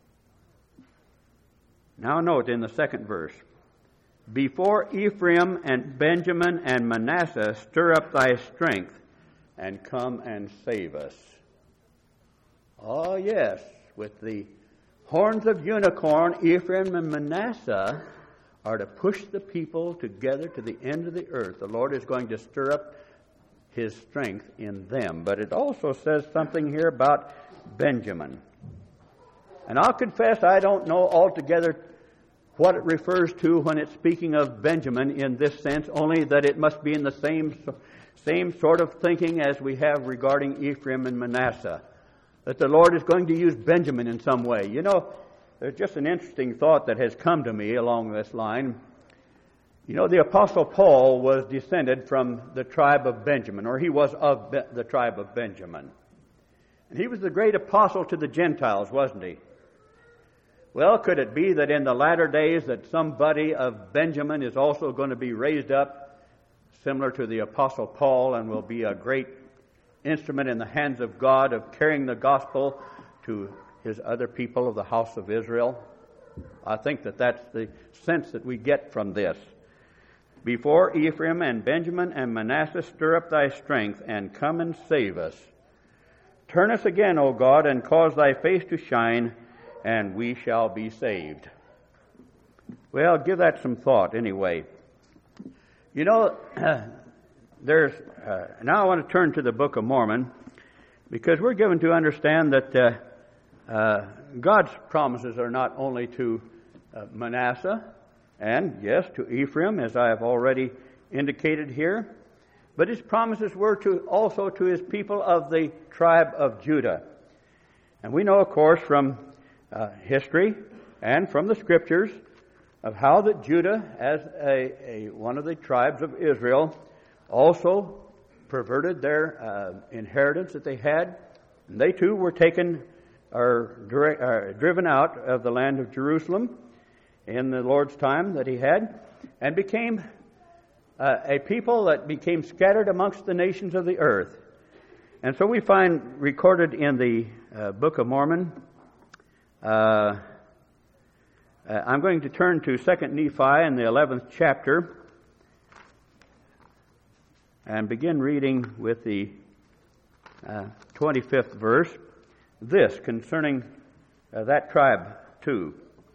Now note in the second verse, "Before Ephraim and Benjamin and Manasseh, stir up thy strength, and come and save us." Oh, yes, with the horns of unicorn, Ephraim and Manasseh are to push the people together to the end of the earth. The Lord is going to stir up His strength in them. But it also says something here about Benjamin. And I'll confess I don't know altogether what it refers to when it's speaking of Benjamin in this sense, only that it must be in the same, same sort of thinking as we have regarding Ephraim and Manasseh, that the Lord is going to use Benjamin in some way. You know, there's just an interesting thought that has come to me along this line. You know, the Apostle Paul was descended from the tribe of Benjamin, or he was of Be- the tribe of Benjamin. And he was the great apostle to the Gentiles, wasn't he? Well, could it be that in the latter days that somebody of Benjamin is also going to be raised up similar to the Apostle Paul and will be a great instrument in the hands of God of carrying the gospel to His other people of the house of Israel? I think that that's the sense that we get from this. Before Ephraim and Benjamin and Manasseh, stir up thy strength and come and save us. Turn us again, O God, and cause thy face to shine, and we shall be saved. Well, give that some thought anyway. You know, there's uh, now I want to turn to the Book of Mormon, because we're given to understand that uh, uh, God's promises are not only to uh, Manasseh and, yes, to Ephraim, as I have already indicated here, but His promises were to also to His people of the tribe of Judah. And we know, of course, from uh, history and from the Scriptures of how that Judah, as a, a one of the tribes of Israel, also perverted their uh, inheritance that they had. And they too were taken or direct, uh, driven out of the land of Jerusalem in the Lord's time that He had, and became uh, a people that became scattered amongst the nations of the earth. And so we find recorded in the uh, Book of Mormon, uh, uh, I'm going to turn to Second Nephi in the eleventh chapter and begin reading with the uh, twenty-fifth verse, this concerning uh, that tribe too.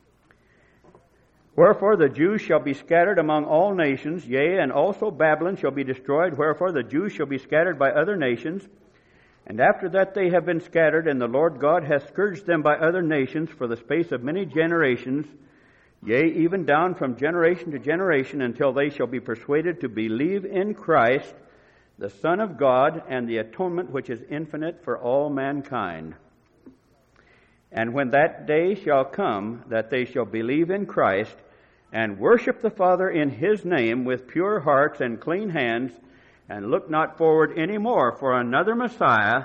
Wherefore the Jews shall be scattered among all nations, yea, and also Babylon shall be destroyed, wherefore the Jews shall be scattered by other nations. And after that they have been scattered, and the Lord God hath scourged them by other nations for the space of many generations, yea, even down from generation to generation, until they shall be persuaded to believe in Christ, the Son of God, and the atonement which is infinite for all mankind. And when that day shall come, that they shall believe in Christ, and worship the Father in His name with pure hearts and clean hands, and look not forward any more for another Messiah,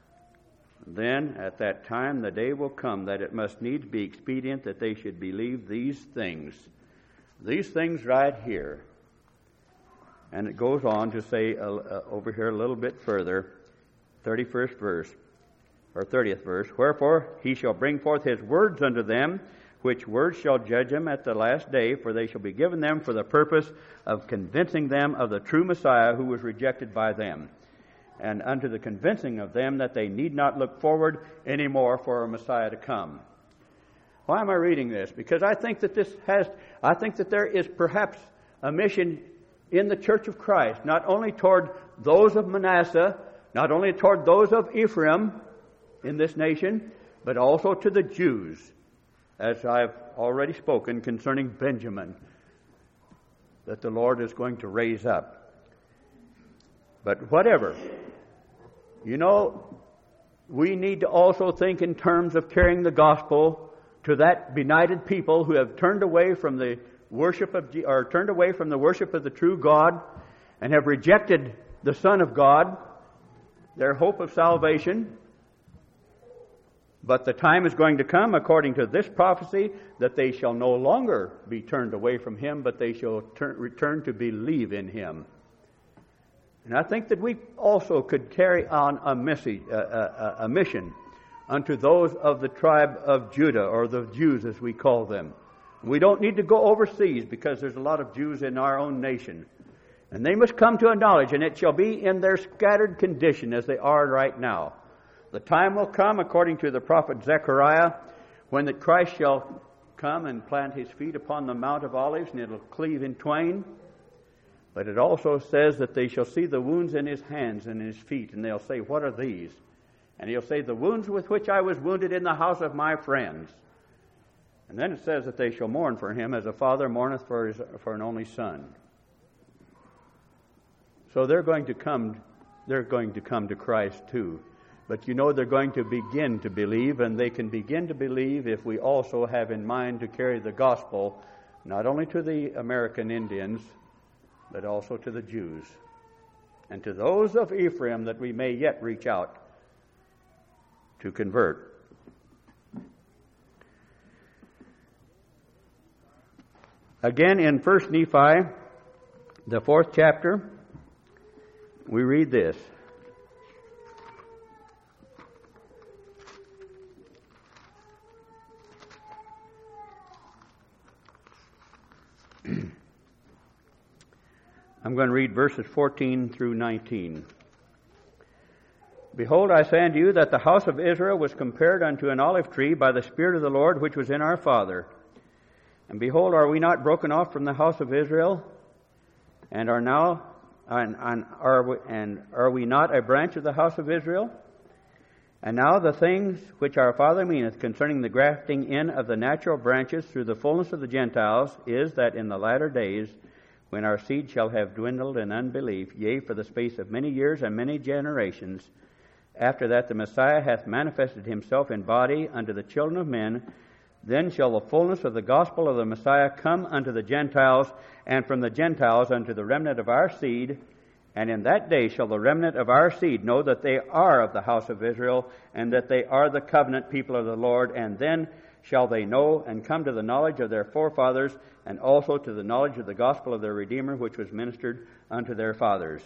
then at that time the day will come that it must needs be expedient that they should believe these things. These things right here. And it goes on to say uh, uh, over here a little bit further, thirty-first verse, or thirtieth verse, wherefore He shall bring forth His words unto them, which words shall judge them at the last day, for they shall be given them for the purpose of convincing them of the true Messiah who was rejected by them, and unto the convincing of them that they need not look forward any more for a Messiah to come. Why am I reading this? Because I think that this has, I think that there is perhaps a mission in the Church of Christ, not only toward those of Manasseh, not only toward those of Ephraim in this nation, but also to the Jews, as I've already spoken concerning Benjamin, that the Lord is going to raise up. But whatever, you know, we need to also think in terms of carrying the gospel to that benighted people who have turned away from the worship of, or turned away from the worship of the true God and have rejected the Son of God, their hope of salvation. But the time is going to come, according to this prophecy, that they shall no longer be turned away from Him, but they shall turn, return to believe in Him. And I think that we also could carry on a, message, a, a, a mission unto those of the tribe of Judah, or the Jews as we call them. We don't need to go overseas, because there's a lot of Jews in our own nation. And they must come to a knowledge, and it shall be in their scattered condition as they are right now, The time will come, according to the prophet Zechariah, when the Christ shall come and plant his feet upon the Mount of Olives, and it'll cleave in twain. But it also says that they shall see the wounds in his hands and in his feet, and they'll say, what are these? And he'll say, the wounds with which I was wounded in the house of my friends. And then it says that they shall mourn for him as a father mourneth for his, for an only son. So they're going to come, they're going to come to Christ too. But you know they're going to begin to believe, and they can begin to believe if we also have in mind to carry the gospel not only to the American Indians, but also to the Jews, and to those of Ephraim that we may yet reach out to convert. Again, in First Nephi, the fourth chapter, we read this. I'm going to read verses fourteen through nineteen. Behold, I say unto you that the house of Israel was compared unto an olive tree by the Spirit of the Lord which was in our father. And behold, are we not broken off from the house of Israel, and are now and, and are we, and are we not a branch of the house of Israel? And now the things which our father meaneth concerning the grafting in of the natural branches through the fullness of the Gentiles is that in the latter days, when our seed shall have dwindled in unbelief, yea, for the space of many years and many generations, after that the Messiah hath manifested himself in body unto the children of men, then shall the fullness of the gospel of the Messiah come unto the Gentiles, and from the Gentiles unto the remnant of our seed. And in that day shall the remnant of our seed know that they are of the house of Israel, and that they are the covenant people of the Lord, and then shall they know and come to the knowledge of their forefathers, and also to the knowledge of the gospel of their Redeemer, which was ministered unto their fathers.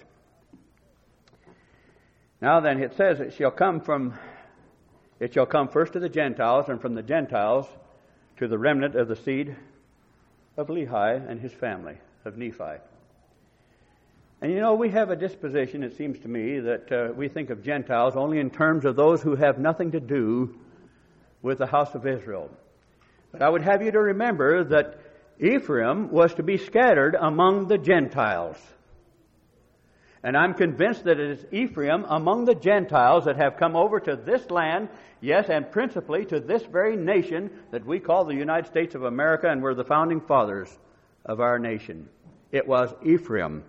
Now then, it says it shall come from, it shall come first to the Gentiles, and from the Gentiles to the remnant of the seed of Lehi and his family, of Nephi. And you know, we have a disposition, it seems to me, that uh, we think of Gentiles only in terms of those who have nothing to do with the house of Israel. But I would have you to remember that Ephraim was to be scattered among the Gentiles. And I'm convinced that it is Ephraim among the Gentiles that have come over to this land, yes, and principally to this very nation that we call the United States of America, and we're the founding fathers of our nation. It was Ephraim.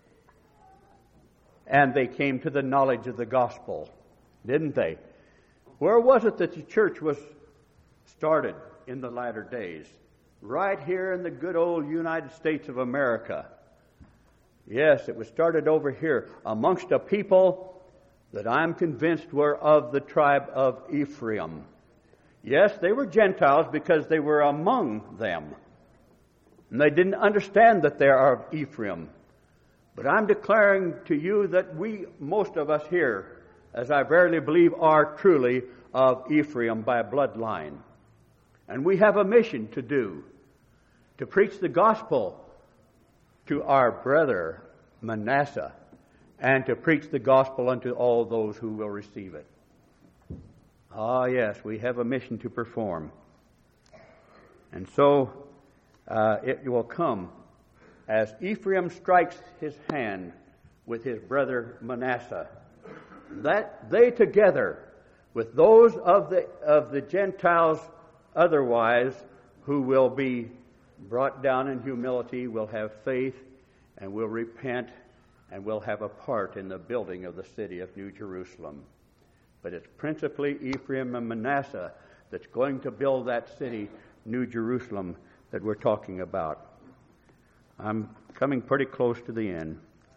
And they came to the knowledge of the gospel, didn't they? Where was it that the church was started in the latter days? Right here in the good old United States of America. Yes, it was started over here amongst a people that I'm convinced were of the tribe of Ephraim. Yes, they were Gentiles because they were among them. And they didn't understand that they are of Ephraim. But I'm declaring to you that we, most of us here, as I verily believe, are truly of Ephraim by bloodline. And we have a mission to do, to preach the gospel to our brother Manasseh, and to preach the gospel unto all those who will receive it. Ah, yes, we have a mission to perform. And so uh, it will come as Ephraim strikes his hand with his brother Manasseh, that they together with those of the of the Gentiles otherwise who will be brought down in humility, will have faith and will repent and will have a part in the building of the city of New Jerusalem. But it's principally Ephraim and Manasseh that's going to build that city, New Jerusalem, that we're talking about. I'm coming pretty close to the end.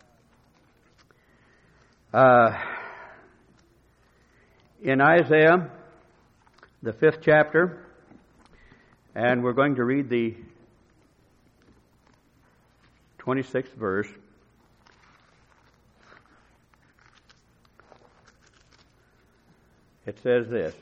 Uh, in Isaiah, the fifth chapter, and we're going to read the twenty-sixth verse. It says this: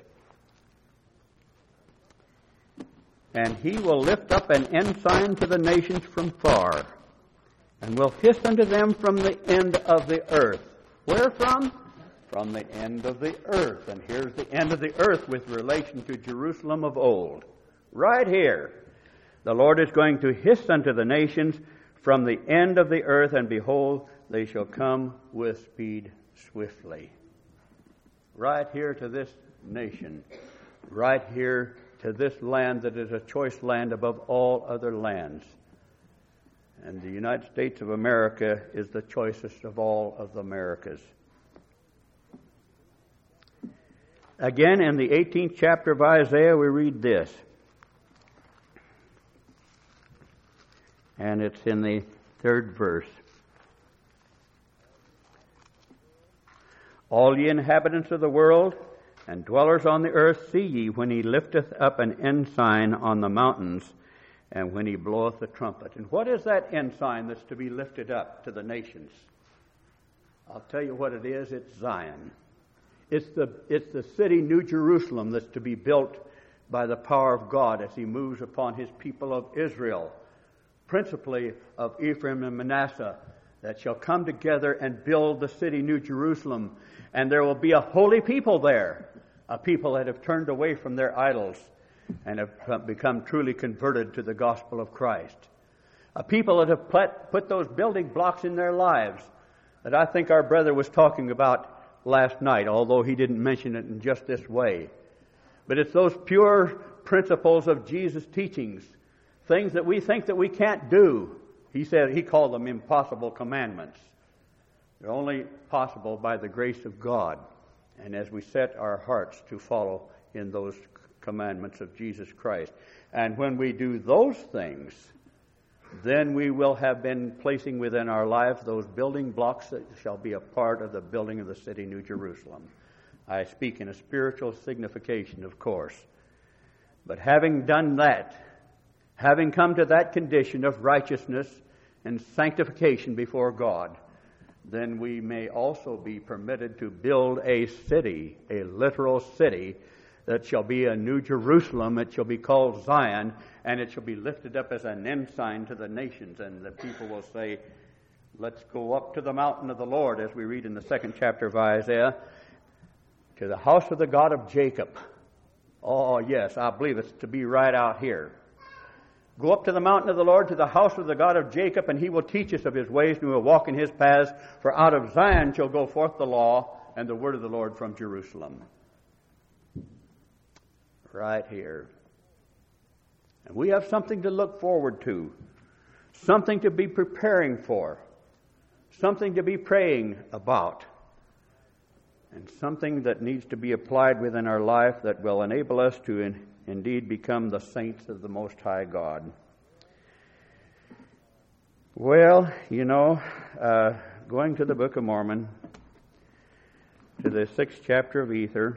"And he will lift up an ensign to the nations from far, and will hiss unto them from the end of the earth." Where from? from the end of the earth. And here's the end of the earth with relation to Jerusalem of old. Right here. The Lord is going to hiss unto the nations from the end of the earth, and behold, they shall come with speed swiftly. Right here to this nation. Right here to this land that is a choice land above all other lands. And the United States of America is the choicest of all of the Americas. Again, in the eighteenth chapter of Isaiah, we read this. And it's in the third verse. All ye inhabitants of the world and dwellers on the earth, see ye when he lifteth up an ensign on the mountains, and when he bloweth the trumpet. And what is that ensign that's to be lifted up to the nations? I'll tell you what it is. It's Zion. It's the, it's the city, New Jerusalem, that's to be built by the power of God as he moves upon his people of Israel, principally of Ephraim and Manasseh, that shall come together and build the city, New Jerusalem. And there will be a holy people there, a people that have turned away from their idols and have become truly converted to the gospel of Christ. A people that have put, put those building blocks in their lives that I think our brother was talking about last night, although he didn't mention it in just this way. But it's those pure principles of Jesus' teachings, things that we think that we can't do. He said, he called them impossible commandments. They're only possible by the grace of God. And as we set our hearts to follow in those commandments of Jesus Christ. And when we do those things, then we will have been placing within our lives those building blocks that shall be a part of the building of the city, New Jerusalem. I speak in a spiritual signification, of course. But having done that, having come to that condition of righteousness and sanctification before God, then we may also be permitted to build a city, a literal city, that shall be a New Jerusalem. It shall be called Zion, and it shall be lifted up as an ensign to the nations. And the people will say, let's go up to the mountain of the Lord, as we read in the second chapter of Isaiah, to the house of the God of Jacob. Oh, yes, I believe it's to be right out here. Go up to the mountain of the Lord, to the house of the God of Jacob, and he will teach us of his ways, and we will walk in his paths. For out of Zion shall go forth the law and the word of the Lord from Jerusalem. Right here. And we have something to look forward to, something to be preparing for, something to be praying about, and something that needs to be applied within our life that will enable us to in, indeed become the saints of the Most High God. Well, you know, uh, going to the Book of Mormon, to the sixth chapter of Ether,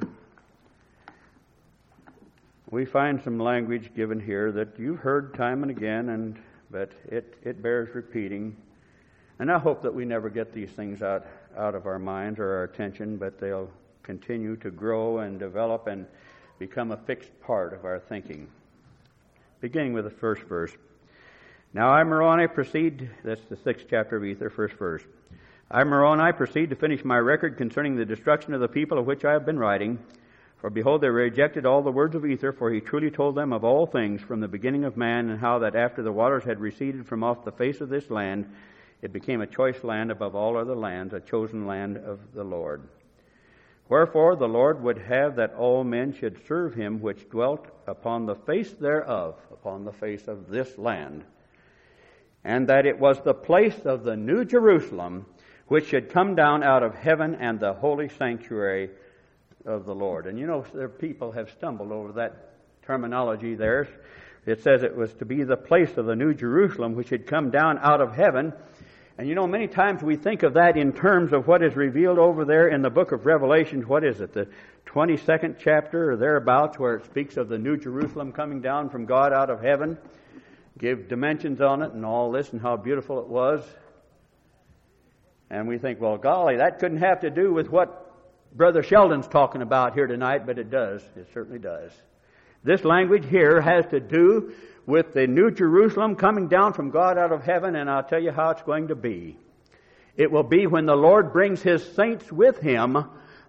we find some language given here that you've heard time and again, and but it, it bears repeating. And I hope that we never get these things out, out of our minds or our attention, but they'll continue to grow and develop and become a fixed part of our thinking. Beginning with the first verse. Now I, Moroni, proceed, that's the sixth chapter of Ether, first verse. I, Moroni, proceed to finish my record concerning the destruction of the people of which I have been writing. For behold, they rejected all the words of Ether, for he truly told them of all things from the beginning of man, and how that after the waters had receded from off the face of this land, it became a choice land above all other lands, a chosen land of the Lord. Wherefore the Lord would have that all men should serve him which dwelt upon the face thereof, upon the face of this land, and that it was the place of the New Jerusalem, which should come down out of heaven, and the holy sanctuary of the Lord. And you know, there people have stumbled over that terminology there. It says it was to be the place of the New Jerusalem, which had come down out of heaven. And you know, many times we think of that in terms of what is revealed over there in the book of Revelation. What is it? The twenty-second chapter or thereabouts, where it speaks of the New Jerusalem coming down from God out of heaven. Give dimensions on it and all this and how beautiful it was. And we think, well, golly, that couldn't have to do with what Brother Sheldon's talking about here tonight, but it does. It certainly does. This language here has to do with the New Jerusalem coming down from God out of heaven, and I'll tell you how it's going to be. It will be when the Lord brings his saints with him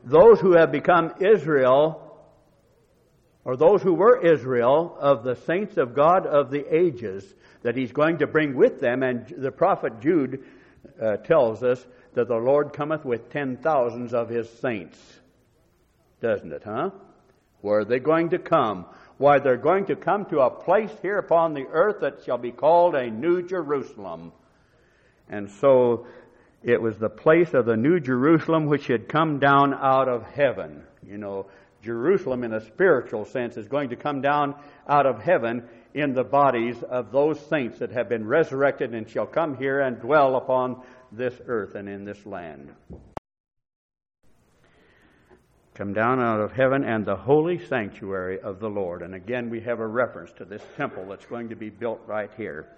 those who have become Israel, or those who were Israel, of the saints of God of the ages, that He's going to bring with them. And the prophet Jude uh, tells us that the Lord cometh with ten thousands of His saints. Doesn't it, huh? Where are they going to come? Why, they're going to come to a place here upon the earth that shall be called a New Jerusalem. And so it was the place of the New Jerusalem which had come down out of heaven. You know, Jerusalem in a spiritual sense is going to come down out of heaven in the bodies of those saints that have been resurrected and shall come here and dwell upon this earth and in this land. Come down out of heaven and the holy sanctuary of the Lord. And again, we have a reference to this temple that's going to be built right here.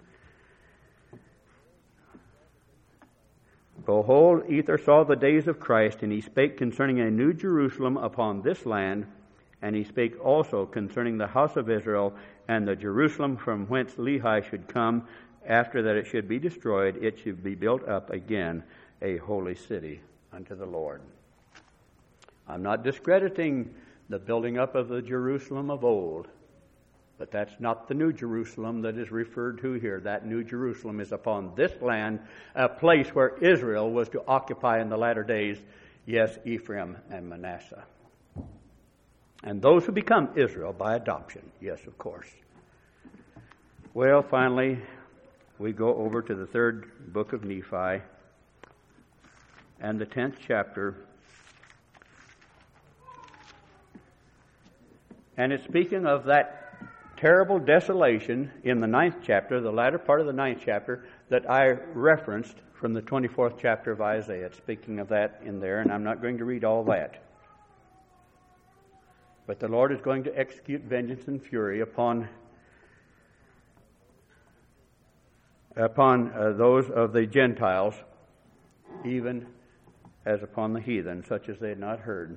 Behold, Ether saw the days of Christ, and he spake concerning a new Jerusalem upon this land, and he spake also concerning the house of Israel, and the Jerusalem from whence Lehi should come, after that it should be destroyed, it should be built up again, a holy city unto the Lord. I'm not discrediting the building up of the Jerusalem of old, but that's not the New Jerusalem that is referred to here. That New Jerusalem is upon this land, a place where Israel was to occupy in the latter days, yes, Ephraim and Manasseh. And those who become Israel by adoption, yes, of course. Well, finally, we go over to the third book of Nephi and the tenth chapter. And it's speaking of that terrible desolation in the ninth chapter, the latter part of the ninth chapter, that I referenced from the twenty-fourth chapter of Isaiah. It's speaking of that in there, and I'm not going to read all that. But the Lord is going to execute vengeance and fury upon upon uh, those of the Gentiles, even as upon the heathen, such as they had not heard.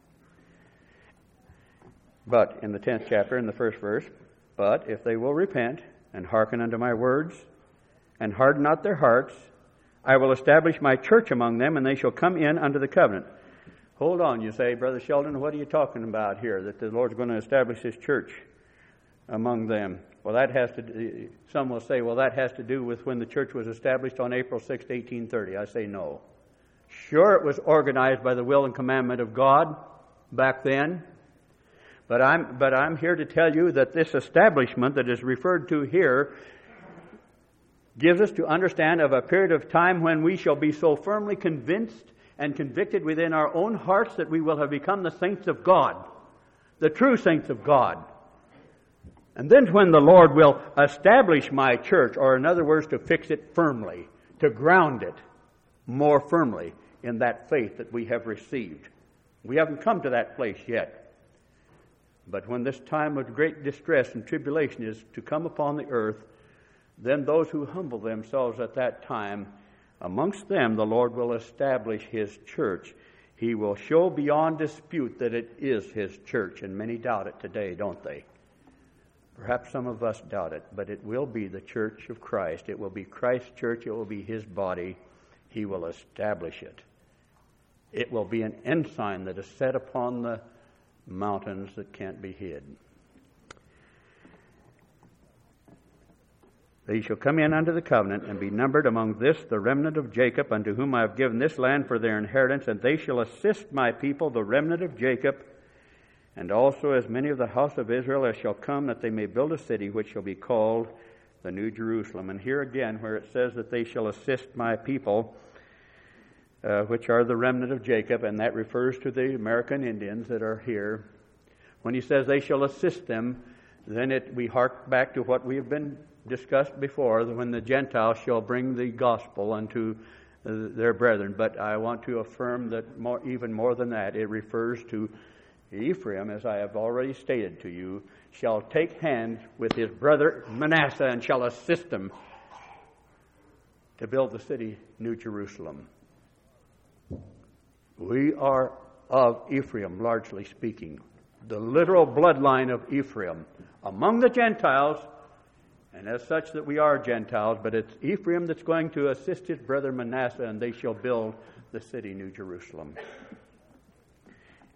But in the tenth chapter, in the first verse, but if they will repent and hearken unto my words, and harden not their hearts, I will establish my church among them, and they shall come in unto the covenant. Hold on, you say, Brother Sheldon, what are you talking about here? That the Lord's going to establish His church among them. Well, that has to do, some will say, well, that has to do with when the church was established on April sixth, eighteen thirty. I say no. Sure, it was organized by the will and commandment of God back then. But I'm, but I'm here to tell you that this establishment that is referred to here gives us to understand of a period of time when we shall be so firmly convinced and convicted within our own hearts that we will have become the saints of God, the true saints of God. And then when the Lord will establish my church, or in other words, to fix it firmly, to ground it more firmly in that faith that we have received. We haven't come to that place yet. But when this time of great distress and tribulation is to come upon the earth, then those who humble themselves at that time, amongst them the Lord will establish His church. He will show beyond dispute that it is His church, and many doubt it today, don't they? Perhaps some of us doubt it, but it will be the church of Christ. It will be Christ's church. It will be His body. He will establish it. It will be an ensign that is set upon the mountains that can't be hid. They shall come in unto the covenant, and be numbered among this the remnant of Jacob, unto whom I have given this land for their inheritance, and they shall assist my people, the remnant of Jacob, and also as many of the house of Israel as shall come, that they may build a city which shall be called the New Jerusalem. And here again, where it says that they shall assist my people, uh, which are the remnant of Jacob, and that refers to the American Indians that are here. When he says they shall assist them, then it we hark back to what we have been discussed before, when the Gentiles shall bring the gospel unto their brethren. But I want to affirm that more, even more than that, it refers to Ephraim, as I have already stated to you, shall take hands with his brother Manasseh and shall assist him to build the city New Jerusalem. We are of Ephraim, largely speaking, the literal bloodline of Ephraim among the Gentiles, and as such that we are Gentiles, but it's Ephraim that's going to assist his brother Manasseh, and they shall build the city New Jerusalem.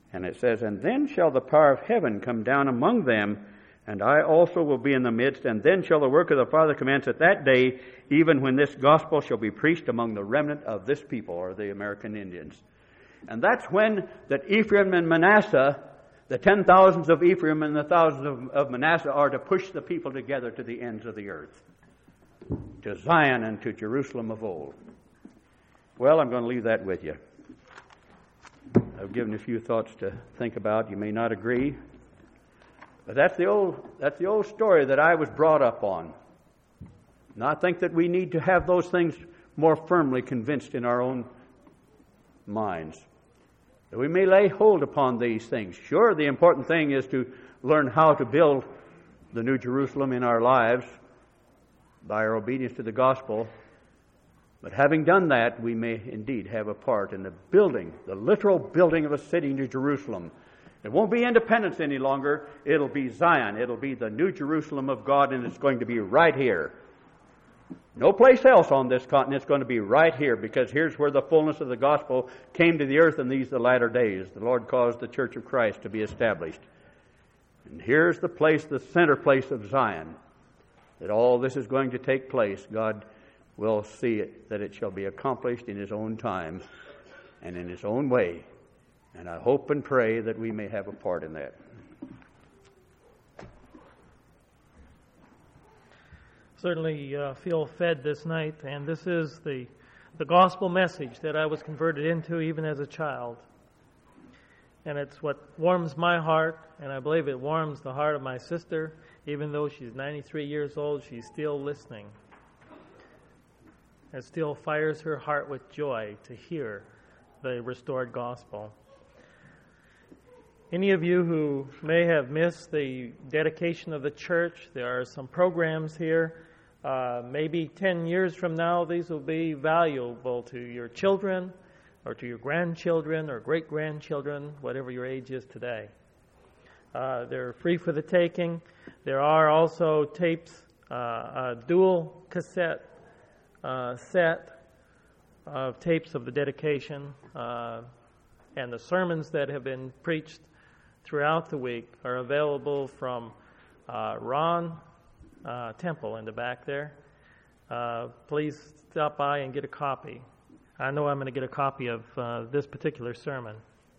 And it says, "And then shall the power of heaven come down among them, and I also will be in the midst, and then shall the work of the Father commence at that day, even when this gospel shall be preached among the remnant of this people," or the American Indians. And that's when that Ephraim and Manasseh, the ten thousands of Ephraim and the thousands of, of Manasseh, are to push the people together to the ends of the earth, to Zion and to Jerusalem of old. Well, I'm going to leave that with you. I've given you a few thoughts to think about. You may not agree, but that's the old that's the old story that I was brought up on. And I think that we need to have those things more firmly convinced in our own minds, that we may lay hold upon these things. Sure, the important thing is to learn how to build the New Jerusalem in our lives by our obedience to the gospel. But having done that, we may indeed have a part in the building, the literal building of a city, New Jerusalem. It won't be independence any longer. It'll be Zion. It'll be the New Jerusalem of God, and it's going to be right here. No place else on this continent. It's going to be right here, because here's where the fullness of the gospel came to the earth in these the latter days. The Lord caused the Church of Christ to be established. And here's the place, the center place of Zion, that all this is going to take place. God will see it, that it shall be accomplished in His own time and in His own way. And I hope and pray that we may have a part in that. Certainly uh, feel fed this night, and this is the, the gospel message that I was converted into even as a child. And it's what warms my heart, and I believe it warms the heart of my sister. Even though she's ninety-three years old, she's still listening. It still fires her heart with joy to hear the restored gospel. Any of you who may have missed the dedication of the church, there are some programs here. Uh, maybe ten years from now, these will be valuable to your children or to your grandchildren or great-grandchildren, whatever your age is today. Uh, they're free for the taking. There are also tapes, uh, a dual cassette Uh, set of tapes of the dedication, uh, and the sermons that have been preached throughout the week are available from uh, Ron uh, Temple in the back there. Uh, please stop by and get a copy. I know I'm going to get a copy of uh, this particular sermon.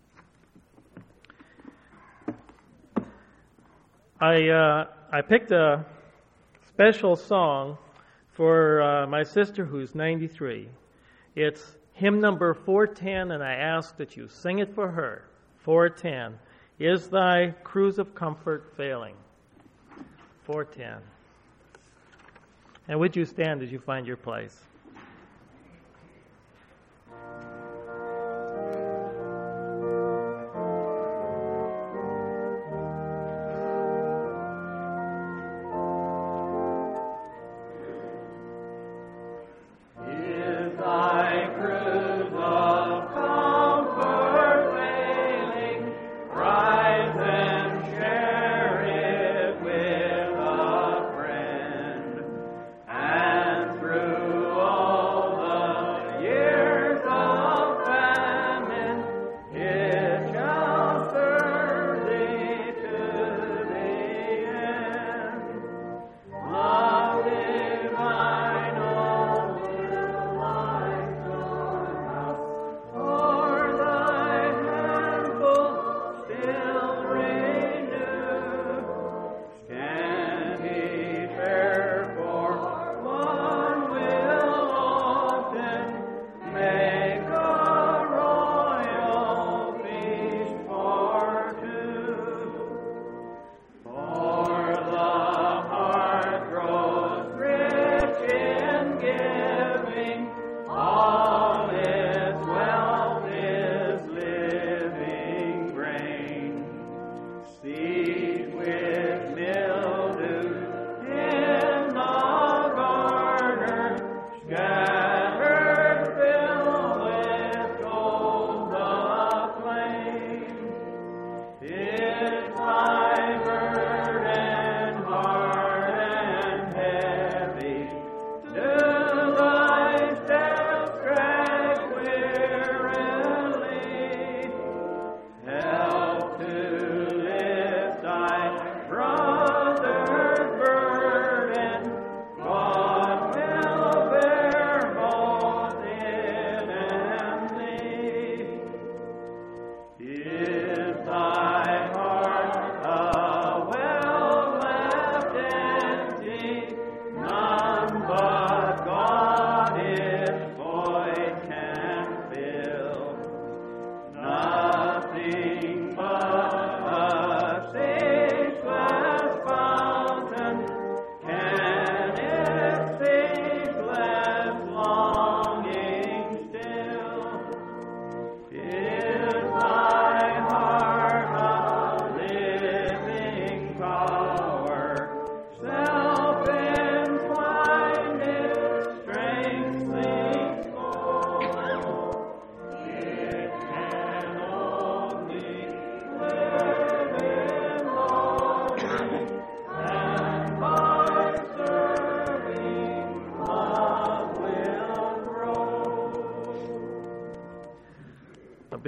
I uh, I picked a special song for uh, my sister who's ninety-three. It's hymn number four ten, and I ask that you sing it for her. four ten. Is thy cruse of comfort failing? four ten. And would you stand as you find your place? And through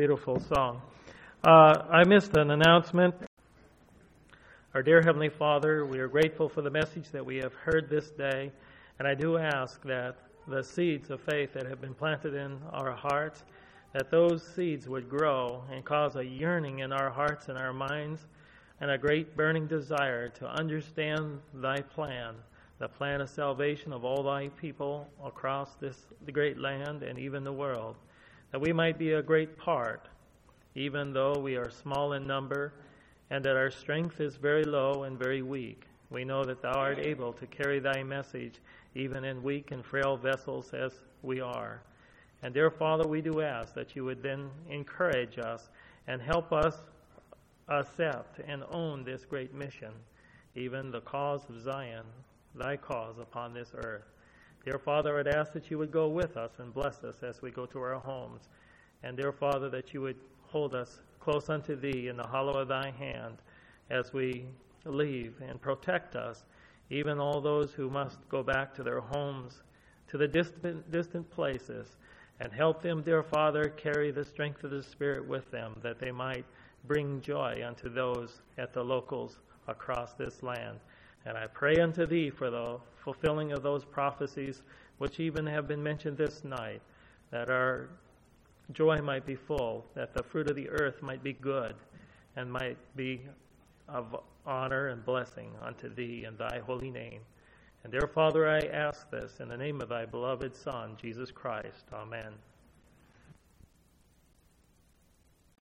beautiful song. Uh, I missed an announcement. Our dear Heavenly Father, we are grateful for the message that we have heard this day, and I do ask that the seeds of faith that have been planted in our hearts, that those seeds would grow and cause a yearning in our hearts and our minds, and a great burning desire to understand thy plan, the plan of salvation of all thy people across this the great land and even the world, that we might be a great part, even though we are small in number, and that our strength is very low and very weak. We know that thou art able to carry thy message even in weak and frail vessels as we are. And dear Father, we do ask that you would then encourage us and help us accept and own this great mission, even the cause of Zion, thy cause upon this earth. Dear Father, I'd ask that you would go with us and bless us as we go to our homes. And dear Father, that you would hold us close unto thee in the hollow of thy hand as we leave, and protect us, even all those who must go back to their homes, to the distant, distant places, and help them, dear Father, carry the strength of the Spirit with them, that they might bring joy unto those at the locals across this land. And I pray unto thee for the fulfilling of those prophecies which even have been mentioned this night, that our joy might be full, that the fruit of the earth might be good, and might be of honor and blessing unto thee in thy holy name. And dear Father, I ask this in the name of thy beloved Son, Jesus Christ. Amen.